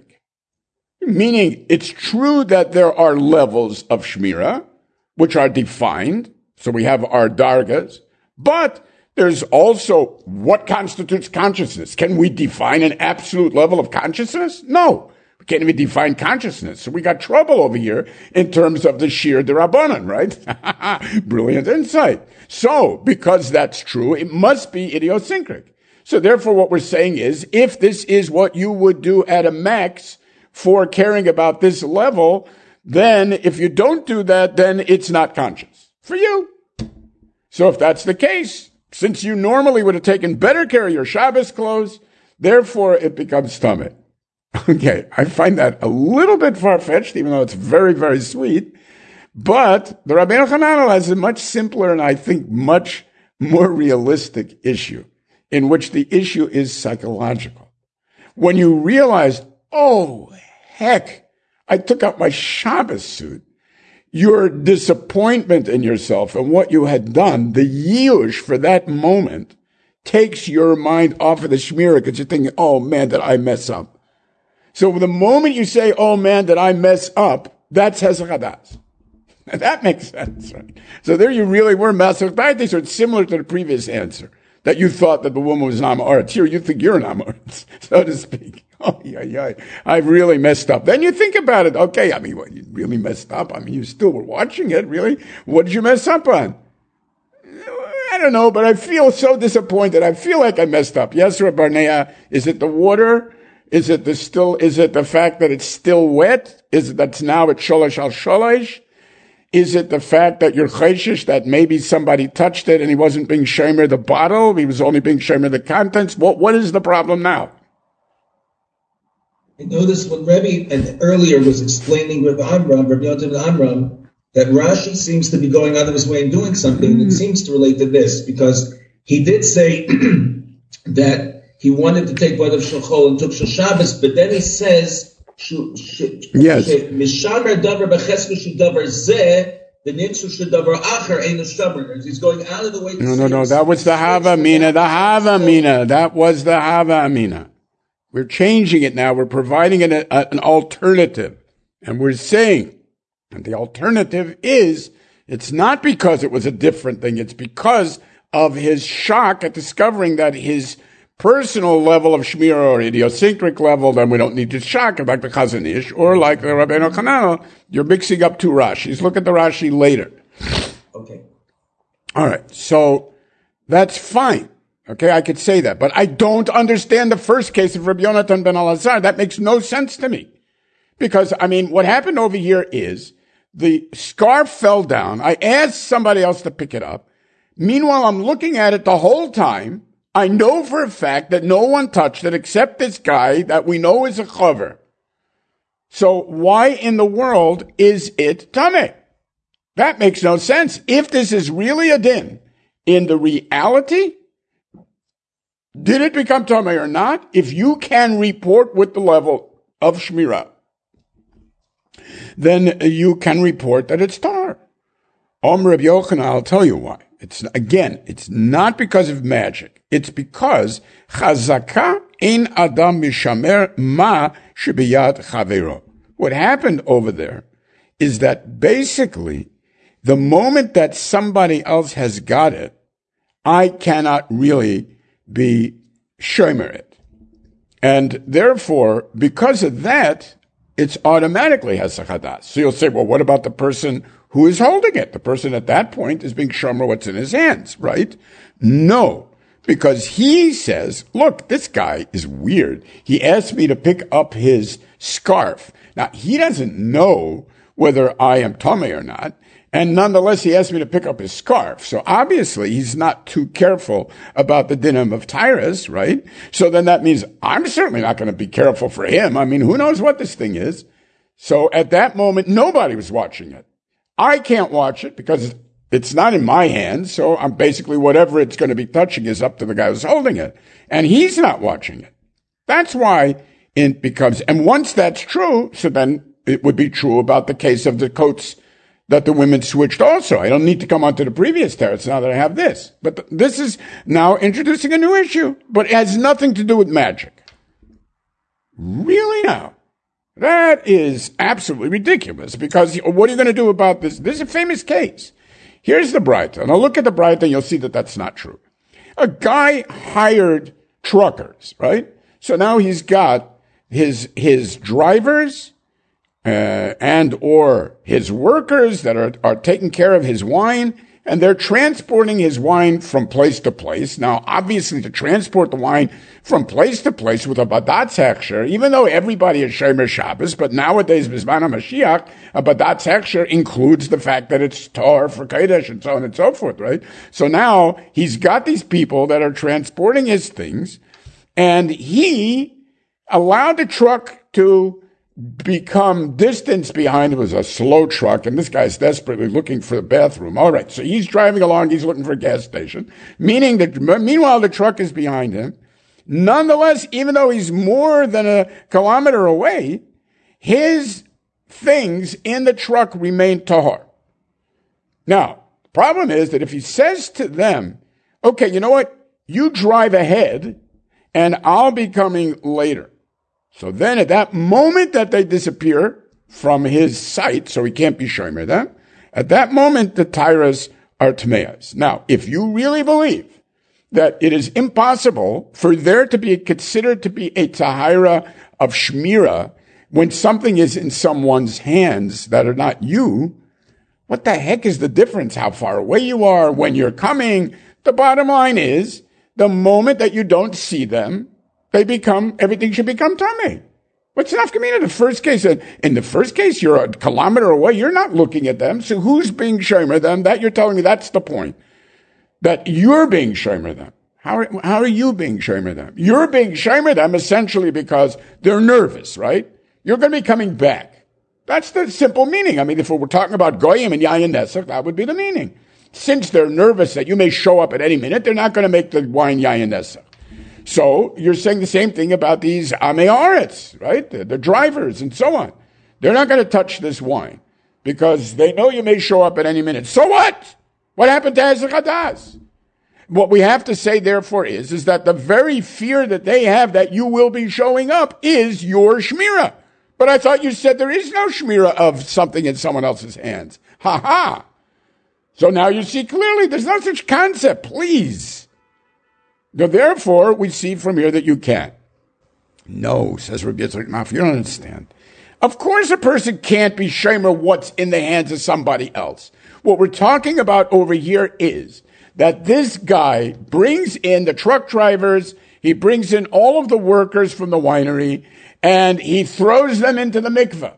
Meaning, it's true that there are levels of Shmira, which are defined. So we have our dargas, but there's also what constitutes consciousness. Can we define an absolute level of consciousness? No. We can't even define consciousness. So we got trouble over here in terms of the Shir D'Rabbanan, right? Brilliant insight. So, because that's true, it must be idiosyncratic. So therefore what we're saying is, if this is what you would do at a max for caring about this level, then if you don't do that, then it's not conscious for you. So if that's the case, since you normally would have taken better care of your Shabbos clothes, therefore it becomes tummy. Okay, I find that a little bit far-fetched, even though it's very, very sweet. But the Rabbeinu Hananel has a much simpler and I think much more realistic issue, in which the issue is psychological. When you realize, oh, heck, I took out my Shabbos suit, your disappointment in yourself and what you had done, the yush for that moment, takes your mind off of the Shmira because you're thinking, oh man, did I mess up? So the moment you say, oh man, did I mess up, that's Hesach Hadas. That makes sense, right? So there you really were Masach Daiti, so it's similar to the previous answer, that you thought that the woman was an Amoritz. Here, you think you're an Amoritz, so to speak. Oh, yeah, I've really messed up. Then you think about it. Okay, I mean, what, you really messed up? I mean, you still were watching it, really? What did you mess up on? I don't know, but I feel so disappointed. I feel like I messed up. Yes, Reb Barnea, is it the water? Is it the fact that it's still wet? Is it that's now at Sholosh al Sholosh? Is it the fact that you're chayshish, that maybe somebody touched it and he wasn't being shomer the bottle, he was only being shomer the contents? What is the problem now? I noticed when Rebbe and earlier was explaining with Amram, Rabbi Yonatan Amram, that Rashi seems to be going out of his way and doing something that seems to relate to this, because he did say that he wanted to take blood of Shulchol and took Shul Shabbos, but then he says, yes. Mishamer davar b'chesku shedavar zeh, the nitzu shedavar acher ein u'shtamer. He's going out of the way to say... No, that was the Hava Amina. That was the Hava Amina. We're changing it now. We're providing an alternative. And we're saying, and the alternative is, it's not because it was a different thing. It's because of his shock at discovering that his personal level of Shmira or idiosyncratic level, then we don't need to shock, like the Chazon Ish, or like the Rabbeinu Hananel, you're mixing up two Rashis. Look at the Rashi later. Okay. All right. So that's fine. Okay, I could say that. But I don't understand the first case of Rabbi Yonatan ben Elazar. That makes no sense to me. Because, I mean, what happened over here is the scarf fell down. I asked somebody else to pick it up. Meanwhile, I'm looking at it the whole time. I know for a fact that no one touched it except this guy that we know is a chaver. So why in the world is it tameh? That makes no sense. If this is really a din in the reality, Did it become Tameh or not? If you can report with the level of Shmirah, then you can report that it's tar. Rabbi Yochanan, I'll tell you why. It's not because of magic. It's because chazaka ein adam mishamer ma shebiyad chavero. What happened over there is that basically the moment that somebody else has got it, I cannot really be shomer it. And therefore, because of that, it's automatically hesach hadas. So you'll say, well, what about the person who is holding it? The person at that point is being shomer what's in his hands, right? No, because he says, look, this guy is weird. He asked me to pick up his scarf. Now, he doesn't know whether I am tameh or not. And nonetheless, he asked me to pick up his scarf. So obviously, he's not too careful about the dinim of Tyrus, right? So then that means I'm certainly not going to be careful for him. I mean, who knows what this thing is? So at that moment, nobody was watching it. I can't watch it because it's not in my hands. So I'm basically whatever it's going to be touching is up to the guy who's holding it. And he's not watching it. That's why it becomes, and once that's true, so then it would be true about the case of the coats that the women switched also. I don't need to come on to the previous teretz now that I have this. But this is now introducing a new issue, but it has nothing to do with magic. Really now? That is absolutely ridiculous, because what are you going to do about this? This is a famous case. Here's the Braita. Now look at the Braita and you'll see that that's not true. A guy hired truckers, right? So now he's got his drivers, and or his workers that are taking care of his wine, and they're transporting his wine from place to place. Now, obviously, to transport the wine from place to place with a badatz hechsher, even though everybody is shomer Shabbos, but nowadays, Bizman HaMashiach, a badatz hechsher includes the fact that it's tar for Kodesh and so on and so forth, right? So now, he's got these people that are transporting his things, and he allowed the truck to become distance behind. It was a slow truck, and this guy's desperately looking for the bathroom. All right, so he's driving along, he's looking for a gas station, meaning that meanwhile the truck is behind him. Nonetheless, even though he's more than a kilometer away, his things in the truck remain tahor. Now, the problem is that if he says to them, okay, you know what? You drive ahead, and I'll be coming later. So then at that moment that they disappear from his sight, so he can't be shomer them, at that moment the tyras are tmeas. Now, if you really believe that it is impossible for there to be considered to be a tahira of shmira when something is in someone's hands that are not you, what the heck is the difference? How far away you are, when you're coming? The bottom line is, the moment that you don't see them, everything should become tameh. What's nafkamina? In the first case, you're a kilometer away. You're not looking at them. So who's being shomer them? That you're telling me that's the point. That you're being shomer them. How are you being shomer them? You're being shomer them essentially because they're nervous, right? You're going to be coming back. That's the simple meaning. I mean, if we're talking about goyim and yayin nesach, that would be the meaning. Since they're nervous that you may show up at any minute, they're not going to make the wine yayin nesach. So you're saying the same thing about these Amei Haaretz, right? The drivers and so on. They're not going to touch this wine because they know you may show up at any minute. So what? What happened to hesach hadas? What we have to say, therefore, is that the very fear that they have that you will be showing up is your shmira. But I thought you said there is no shmira of something in someone else's hands. Ha ha. So now you see clearly there's no such concept. Please. Therefore, we see from here that you can. No, says Rabbi Yitzchak Maf, you don't understand. Of course a person can't be shomer what's in the hands of somebody else. What we're talking about over here is that this guy brings in the truck drivers, he brings in all of the workers from the winery, and he throws them into the mikveh.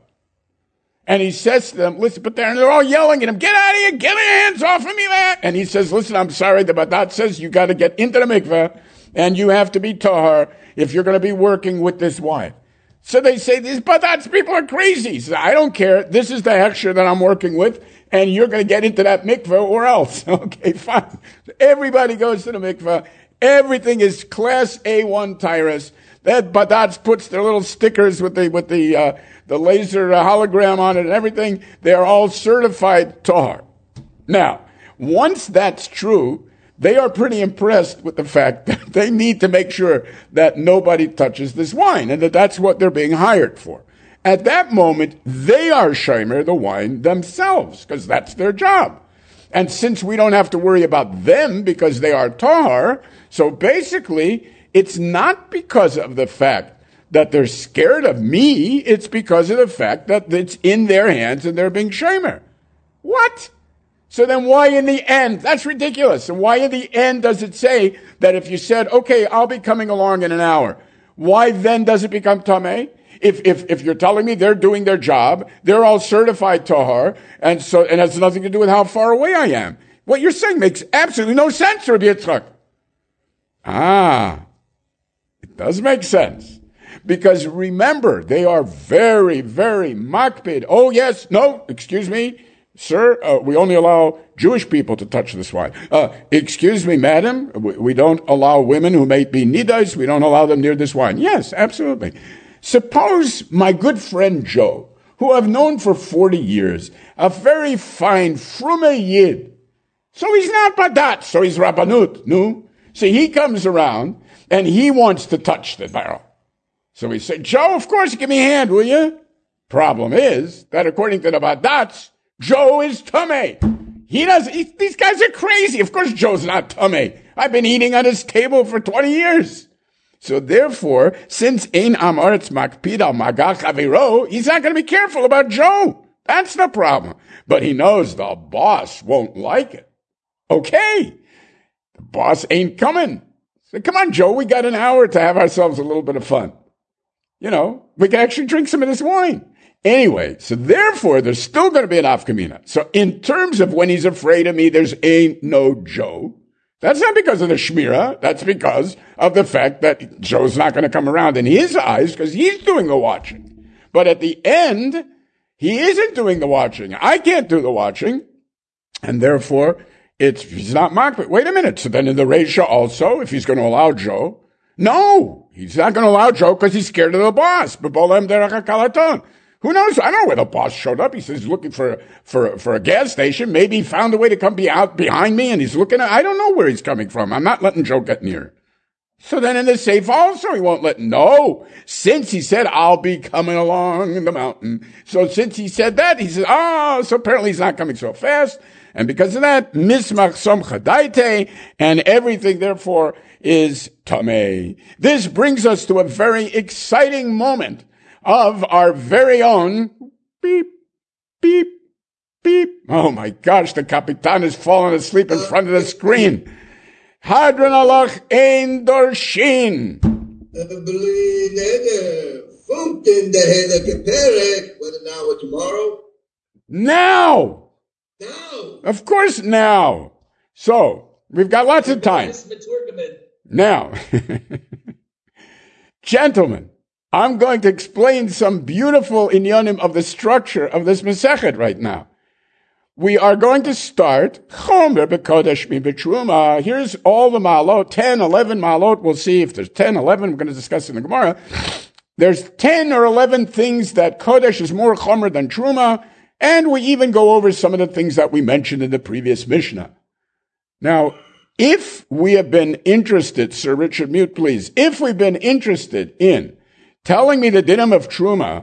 And he says to them, listen, but they're all yelling at him, get out of here, get your hands off of me, man. And he says, listen, I'm sorry, the Badat says you got to get into the mikveh, and you have to be tahar if you're going to be working with this wine. So they say, these Badats people are crazy. He says, I don't care. This is the hechsher that I'm working with, and you're going to get into that mikveh or else. Okay, fine. Everybody goes to the mikveh. Everything is Class A1 Tyrus. That Badatz puts their little stickers with the laser hologram on it and everything. They are all certified Tahar. Now, once that's true, they are pretty impressed with the fact that they need to make sure that nobody touches this wine and that that's what they're being hired for. At that moment, they are shomer the wine themselves because that's their job. And since we don't have to worry about them because they are tahar, so basically it's not because of the fact that they're scared of me, it's because of the fact that it's in their hands and they're being shomer. What? So then why in the end? That's ridiculous. And why in the end does it say that if you said, okay, I'll be coming along in an hour, why then does it become tameh? If you're telling me they're doing their job, they're all certified tahar, and it has nothing to do with how far away I am. What you're saying makes absolutely no sense, Rabbi Yitzchak. It does make sense. Because remember, they are very, very makpid. Oh yes, no, excuse me, sir, we only allow Jewish people to touch this wine. Excuse me, madam, we don't allow women who may be nidais, we don't allow them near this wine. Yes, absolutely. Suppose my good friend Joe, who I've known for 40 years, a very fine, frume yid. So he's not badat, so he's rabbanut, no? So he comes around and he wants to touch the barrel. So we say, Joe, of course, give me a hand, will you? Problem is that according to the badats, Joe is tameh. These guys are crazy. Of course Joe's not tameh. I've been eating on his table for 20 years. So therefore, since Ein Amoritz Makpid al Magach Aviro, he's not going to be careful about Joe. That's the problem. But he knows the boss won't like it. Okay. The boss ain't coming. So come on, Joe, we got an hour to have ourselves a little bit of fun. You know, we can actually drink some of this wine. Anyway, so therefore, there's still going to be an afkamina. So in terms of when he's afraid of me, there's ain't no Joe. That's not because of the shmira. That's because of the fact that Joe's not going to come around in his eyes because he's doing the watching. But at the end, he isn't doing the watching. I can't do the watching. And therefore, he's not makpid. Wait a minute. So then in the Reisha also, if he's going to allow Joe, no, he's not going to allow Joe because he's scared of the boss. Who knows? I don't know where the boss showed up. He says he's looking for a gas station. Maybe he found a way to come out behind me and he's looking I don't know where he's coming from. I'm not letting Joe get near. So then in the safe also, he won't no. Since he said, I'll be coming along the mountain. So since he said that, he says, so apparently he's not coming so fast. And because of that, mismach somcha daite, and everything therefore is tameh. This brings us to a very exciting moment of our very own beep, beep, beep. Oh my gosh, the Kapitan is falling asleep in front of the screen. Hadron alach ein dorshin. Whether now or tomorrow? Now! Now! Of course now! So, we've got lots of time. Now, gentlemen, I'm going to explain some beautiful inyanim of the structure of this Masechet right now. We are going to start Chomer b'Kodesh mi b'Truma. Here's all the ma'alot, 10, 11 ma'alot. We'll see if there's 10, 11. We're going to discuss in the Gemara. There's 10 or 11 things that Kodesh is more Chomer than Truma. And we even go over some of the things that we mentioned in the previous Mishnah. Now, if we have been interested, Sir Richard, mute please. If we've been interested in telling me the dinim of Tuma,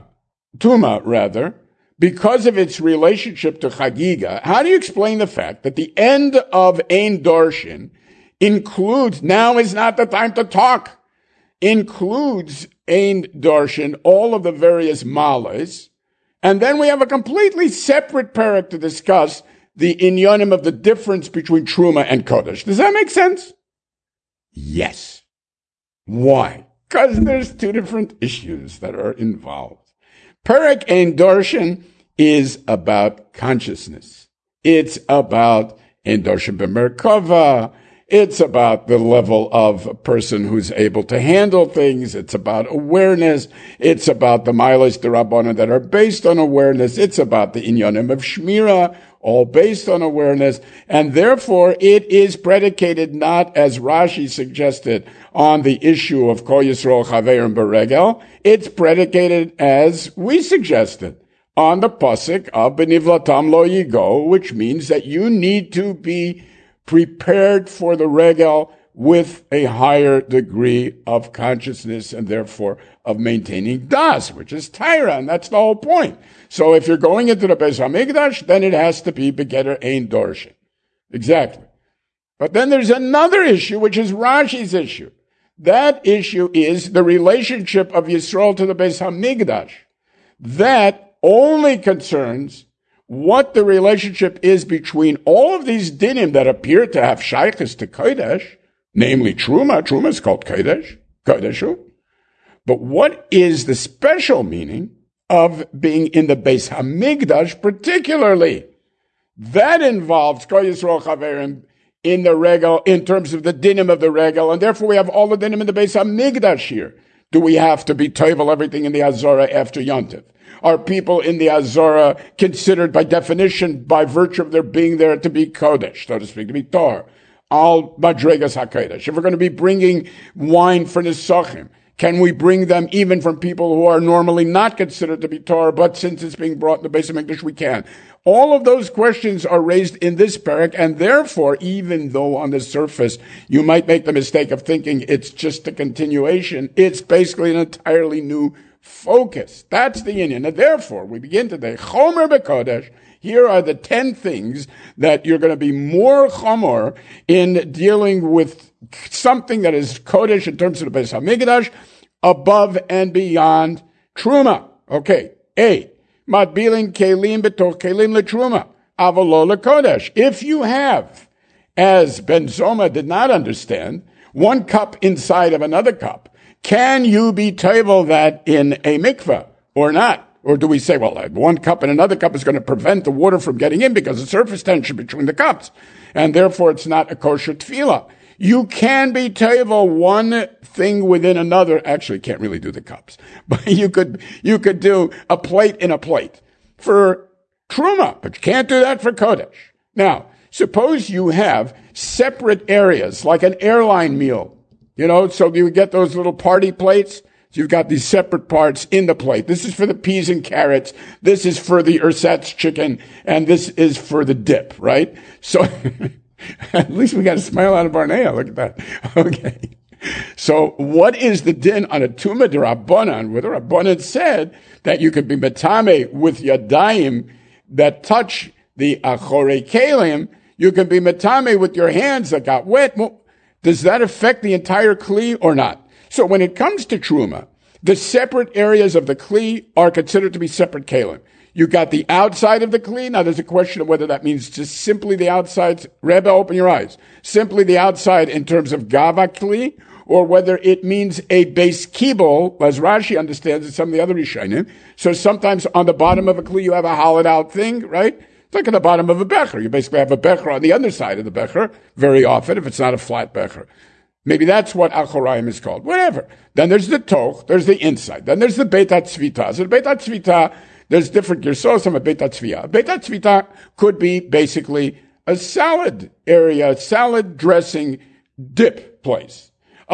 because of its relationship to Chagiga, how do you explain the fact that the end of Ein Dorshin includes, now is not the time to talk, includes Ein Dorshin, all of the various malas, and then we have a completely separate parak to discuss the inyanim of the difference between Truma and Kodesh. Does that make sense? Yes. Why? Because there's two different issues that are involved. Perek Ein Dorshin is about consciousness. It's about Ein Dorshin b'Merkava. It's about the level of a person who's able to handle things. It's about awareness. It's about the Milas D'Rabbanan that are based on awareness. It's about the Inyanim of Shmira. all based on awareness, and therefore it is predicated not, as Rashi suggested, on the issue of Kol Yisrael Chaverim Beregel. It's predicated, as we suggested, on the pasuk of Benivlatam Lo Yigo, which means that you need to be prepared for the regel with a higher degree of consciousness and therefore of maintaining das, which is Taira, and that's the whole point. So if you're going into the Beis HaMikdash, then it has to be Begetter Ein Dorshin. Exactly. But then there's another issue, which is Rashi's issue. That issue is the relationship of Yisrael to the Beis HaMikdash. That only concerns what the relationship is between all of these dinim that appear to have shaykhs to Kodesh, namely Truma. Truma is called Kodesh, Kodeshu. But what is the special meaning of being in the Beis HaMikdash particularly? That involves Kol Yisrael Chaverim in the regel, in terms of the dinim of the regel, and therefore we have all the dinim in the Beis HaMikdash here. Do we have to be toivel everything in the Azorah after Yontif? Are people in the Azorah considered by definition, by virtue of their being there, to be Kodesh, so to speak, to be Tor? Al Madregas HaKodesh. If we're going to be bringing wine for Nisachim, can we bring them even from people who are normally not considered to be Torah, but since it's being brought in the Beis HaMikdash, we can? All of those questions are raised in this parak, and therefore, even though on the surface you might make the mistake of thinking it's just a continuation, it's basically an entirely new focus. That's the union. And therefore, we begin today, Chomer B'Kodesh. Here are the 10 things that you're going to be more chomer in dealing with something that is Kodesh in terms of the Beis HaMikdash, above and beyond Truma. Okay. A. Matbilin kelim b'toch kelim letruma, avolo lekodesh. If you have, as Ben Zoma did not understand, one cup inside of another cup, can you be toivel that in a mikveh or not? Or do we say, well, one cup and another cup is going to prevent the water from getting in because of surface tension between the cups, and therefore it's not a kosher tefillah. You can be toivel one thing within another. Actually, can't really do the cups, but you could do a plate in a plate for truma, but you can't do that for kodesh. Now, suppose you have separate areas, like an airline meal, so you get those little party plates. So you've got these separate parts in the plate. This is for the peas and carrots. This is for the ersatz chicken, and this is for the dip, right? So at least we got a smile out of Barnea. Look at that. Okay. So what is the din on a Tuma d'Rabbanan, where the Rabbanan said that you could be metame with yadayim that touch the achorei kelim, you can be metame with your hands that got wet. Well, does that affect the entire kli or not? So when it comes to truma, the separate areas of the kli are considered to be separate kelim. You got the outside of the kli. Now there's a question of whether that means just simply the outside. Rebbe, open your eyes. Simply the outside in terms of gava kli, or whether it means a base kibble, as Rashi understands, and some of the other Rishonim. So sometimes on the bottom of a kli you have a hollowed out thing, right? It's like at the bottom of a becher. You basically have a becher on the underside of the becher, very often, if it's not a flat becher. Maybe that's what Achorayim is called. Whatever. Then there's the toch, there's the inside. Then there's the Beit HaTzvita. So the Beit HaTzvita, there's different girsos of a Beit HaTzvita. Beit HaTzvita could be basically a salad area, salad dressing dip place.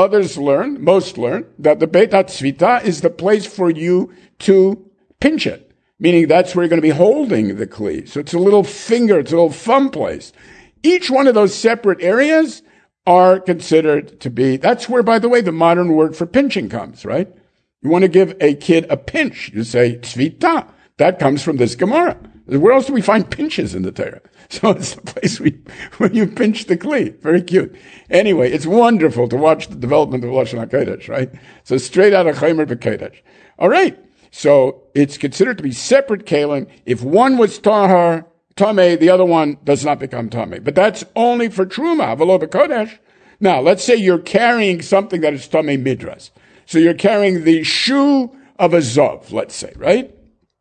Most learn, that the Beit HaTzvita is the place for you to pinch it. Meaning that's where you're going to be holding the kli. So it's a little finger, it's a little thumb place. Each one of those separate areas are considered to be, that's where, by the way, the modern word for pinching comes, right? You want to give a kid a pinch, you say tzvita. That comes from this Gemara. Where else do we find pinches in the Torah? So it's the place where you pinch the kli. Very cute. Anyway, it's wonderful to watch the development of Lashon HaKodesh, right? So straight out of Chomer B'Kodesh. All right. So it's considered to be separate kelim. If one was tahar, Tameh, the other one does not become Tameh. But that's only for Truma, Avalo B'Kodesh. Now, let's say you're carrying something that is Tameh Midras. So you're carrying the shoe of a Zov, let's say, right?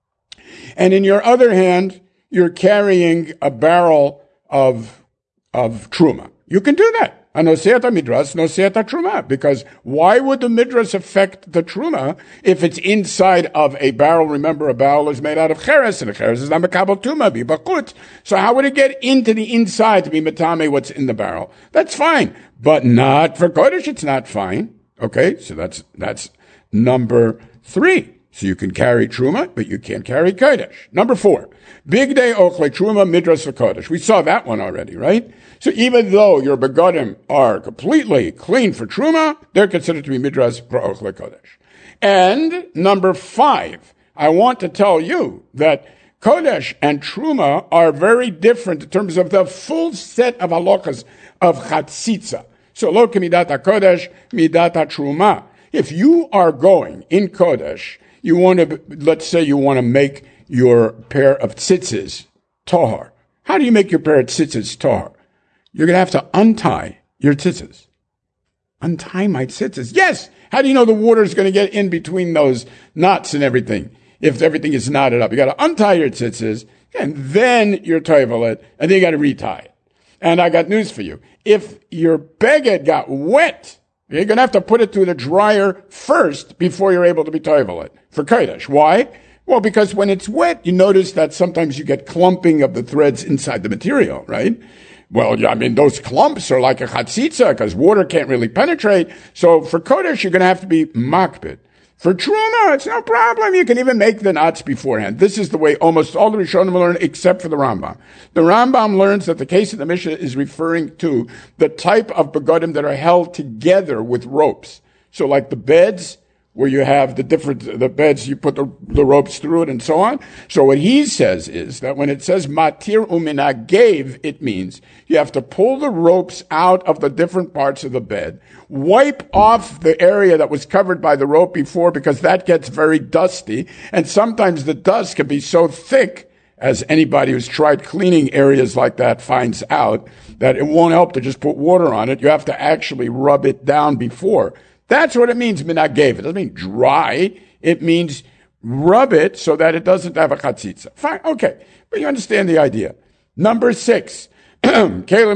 And in your other hand, you're carrying a barrel of Truma. You can do that. Anoseata midras, noseata truma. Because why would the midras affect the truma if it's inside of a barrel? Remember, a barrel is made out of cheres, and a cheres is not mekabel tuma, be bakut. So how would it get into the inside to be metame what's in the barrel? That's fine. But not for kodesh, it's not fine. Okay, so that's number 3. So you can carry truma, but you can't carry kodesh. Number 4, big day ochle truma midras kodesh. We saw that one already, right? So even though your begodim are completely clean for truma, they're considered to be midras for ochle kodesh. And number 5, I want to tell you that kodesh and truma are very different in terms of the full set of halachas of chatzitza. So lo kemidata kodesh, midata truma. If you are going in kodesh, you want to, let's say you want to make your pair of tzitzis tahor. How do you make your pair of tzitzis tahor? You're going to have to untie your tzitzis. Untie my tzitzis. Yes! How do you know the water is going to get in between those knots and everything? If everything is knotted up. You got to untie your tzitzis, and then you're toivel, and then you got to retie it. And I got news for you. If your beged got wet, you're going to have to put it through the dryer first before you're able to be toivel it for kodesh. Why? Well, because when it's wet, you notice that sometimes you get clumping of the threads inside the material, right? Well, I mean, those clumps are like a chatzitza because water can't really penetrate. So for kodesh, you're going to have to be makbid. For truma, it's no problem. You can even make the knots beforehand. This is the way almost all the Rishonim learn, except for the Rambam. The Rambam learns that the case of the Mishnah is referring to the type of begodim that are held together with ropes. So like the beds, where you have the beds, you put the ropes through it and so on. So what he says is that when it says matir uminagev, it means you have to pull the ropes out of the different parts of the bed, wipe off the area that was covered by the rope before because that gets very dusty. And sometimes the dust can be so thick, as anybody who's tried cleaning areas like that finds out, that it won't help to just put water on it. You have to actually rub it down before. That's what it means, minagev. It doesn't mean dry. It means rub it so that it doesn't have a chatzitza. Fine, okay. But you understand the idea. Number 6. You made sure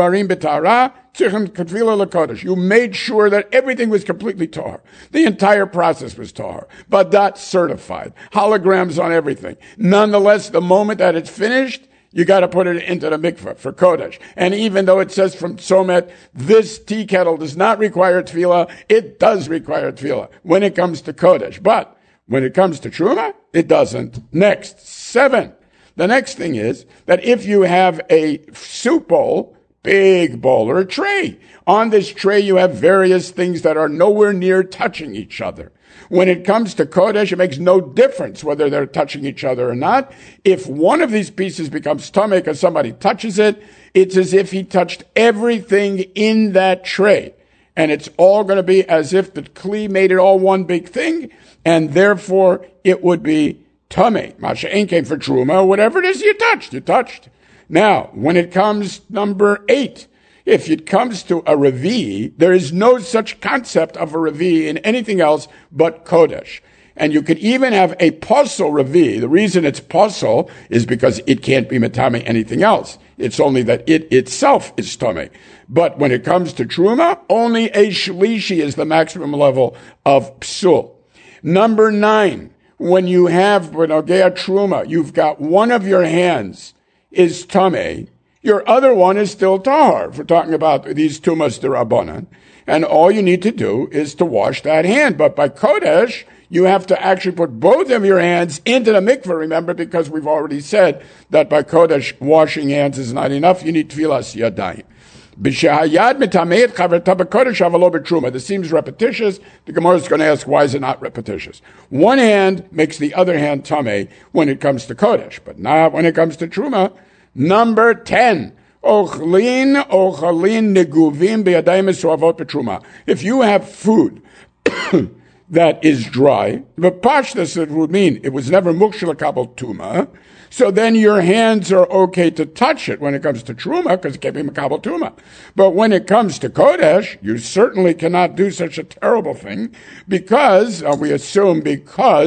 that everything was completely tahor. The entire process was tahor. Badat certified. Holograms on everything. Nonetheless, the moment that it's finished, you got to put it into the mikveh for kodesh. And even though it says from Tzomet, this tea kettle does not require tefillah, it does require tefillah when it comes to kodesh. But when it comes to truma, it doesn't. Next, 7. The next thing is that if you have a soup bowl, big bowl, or a tray, on this tray you have various things that are nowhere near touching each other. When it comes to kodesh, it makes no difference whether they're touching each other or not. If one of these pieces becomes tameh because somebody touches it, it's as if he touched everything in that tray. And it's all going to be as if the kli made it all one big thing, and therefore it would be tameh. Masha ain't came for truma, whatever it is you touched. Now, when it comes number 8, if it comes to a revi, there is no such concept of a revi in anything else but kodesh. And you could even have a posel revi. The reason it's posel is because it can't be metame anything else. It's only that it itself is tameh. But when it comes to truma, only a shlishi is the maximum level of psul. Number 9, when you have benogea truma, you've got one of your hands is tameh. Your other one is still tahor. If we're talking about these tumas d'Rabbanan. And all you need to do is to wash that hand. But by kodesh, you have to actually put both of your hands into the mikveh, remember, because we've already said that by kodesh, washing hands is not enough. You need tfilas yadayim. This seems repetitious. The Gemara is going to ask, why is it not repetitious? One hand makes the other hand tameh when it comes to kodesh, but not when it comes to truma. Number 10. If you have food that is dry, the pashtas, it would mean it was never mukshel kabel tuma, so then your hands are okay to touch it when it comes to truma, because it can't be makabel tuma. But when it comes to kodesh, you certainly cannot do such a terrible thing, because, we assume because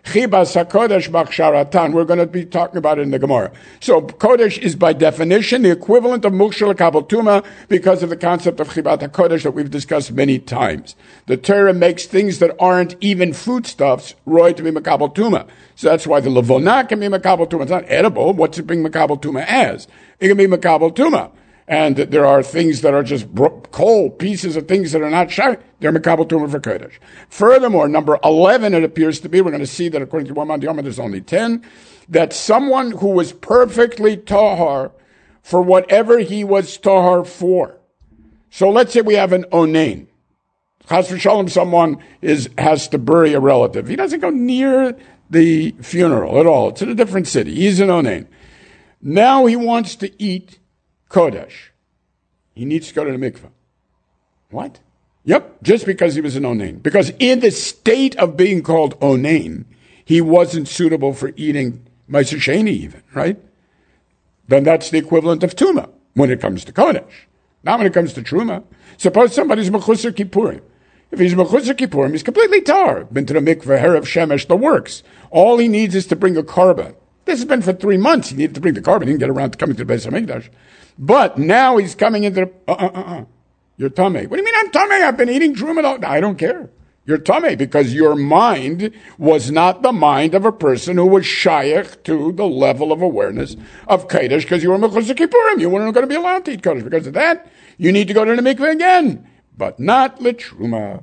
Chibas HaKodesh B'Achsharatan. We're going to be talking about it in the Gemara. So Kodesh is by definition the equivalent of Mukshel Kabel Tuma because of the concept of Chibat HaKodesh that we've discussed many times. The Torah makes things that aren't even foodstuffs roy to be Makabel Tuma. So that's why the Levona can be Makabel Tuma. It's not edible. What's it being Makabel Tuma as? It can be Makabel Tuma. And there are things that are just cold pieces of things that are not shy. They're Makabel Tumah for Kodesh. Furthermore, number 11, it appears to be, we're going to see that according to Wamad Yoma, there's only 10, that someone who was perfectly tahar for whatever he was tahar for. So let's say we have an onain. Chas v'shalom, someone has to bury a relative. He doesn't go near the funeral at all. It's in a different city. He's an onain. Now he wants to eat Kodesh. He needs to go to the mikveh. What? Yep, just because he was an onain. Because in the state of being called onain, he wasn't suitable for eating Meiser Sheni even, right? Then that's the equivalent of Tuma when it comes to Kodesh. Not when it comes to Truma. Suppose somebody's Mechusar Kippurim. If he's Mechusar Kippurim, he's completely tar. Been to the mikveh, Herav Shemesh, the works. All he needs is to bring a carbon. This has been for 3 months. He needed to bring the carbon. He didn't get around to coming to the Beis HaMikdash. But now he's coming into the, You're Tameh. What do you mean I'm Tameh? I've been eating Truma. I don't care. You're Tameh because your mind was not the mind of a person who was Shayach to the level of awareness of Kodesh because you were Mechusar Kippurim. You weren't going to be allowed to eat Kodesh. Because of that, you need to go to the mikveh again. But not L'Truma.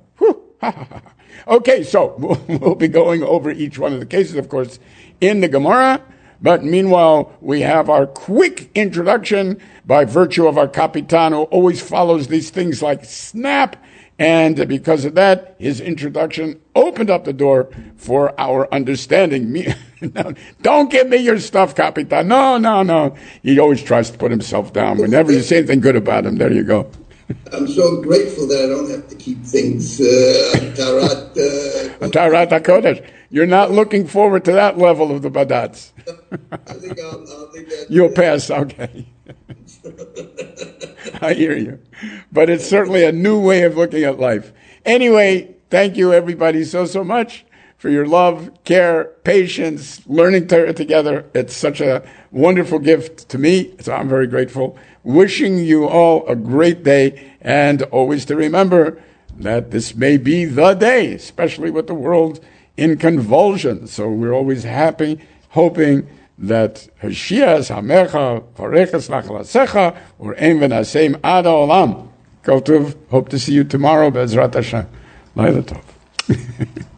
Okay, so we'll be going over each one of the cases, of course, in the Gemara. But meanwhile, we have our quick introduction by virtue of our Kapitan, who always follows these things like snap. And because of that, his introduction opened up the door for our understanding. No, don't give me your stuff, Kapitan. No. He always tries to put himself down. Whenever you say anything good about him, there you go. I'm so grateful that I don't have to keep things Tarat HaKodesh. You're not looking forward to that level of the Badats. I think I'll leave that. You'll pass, okay. I hear you. But it's certainly a new way of looking at life. Anyway, thank you everybody so much for your love, care, patience, learning together. It's such a wonderful gift to me, so I'm very grateful. Wishing you all a great day, and always to remember that this may be the day, especially with the world in convulsion. So we're always happy, hoping that Hashias Hamecha Vareches Nachlasecha or Ein V'Nasem Ad Olam. Kol Tov. Hope to see you tomorrow. Be'ezrat Hashem. Laila Tov.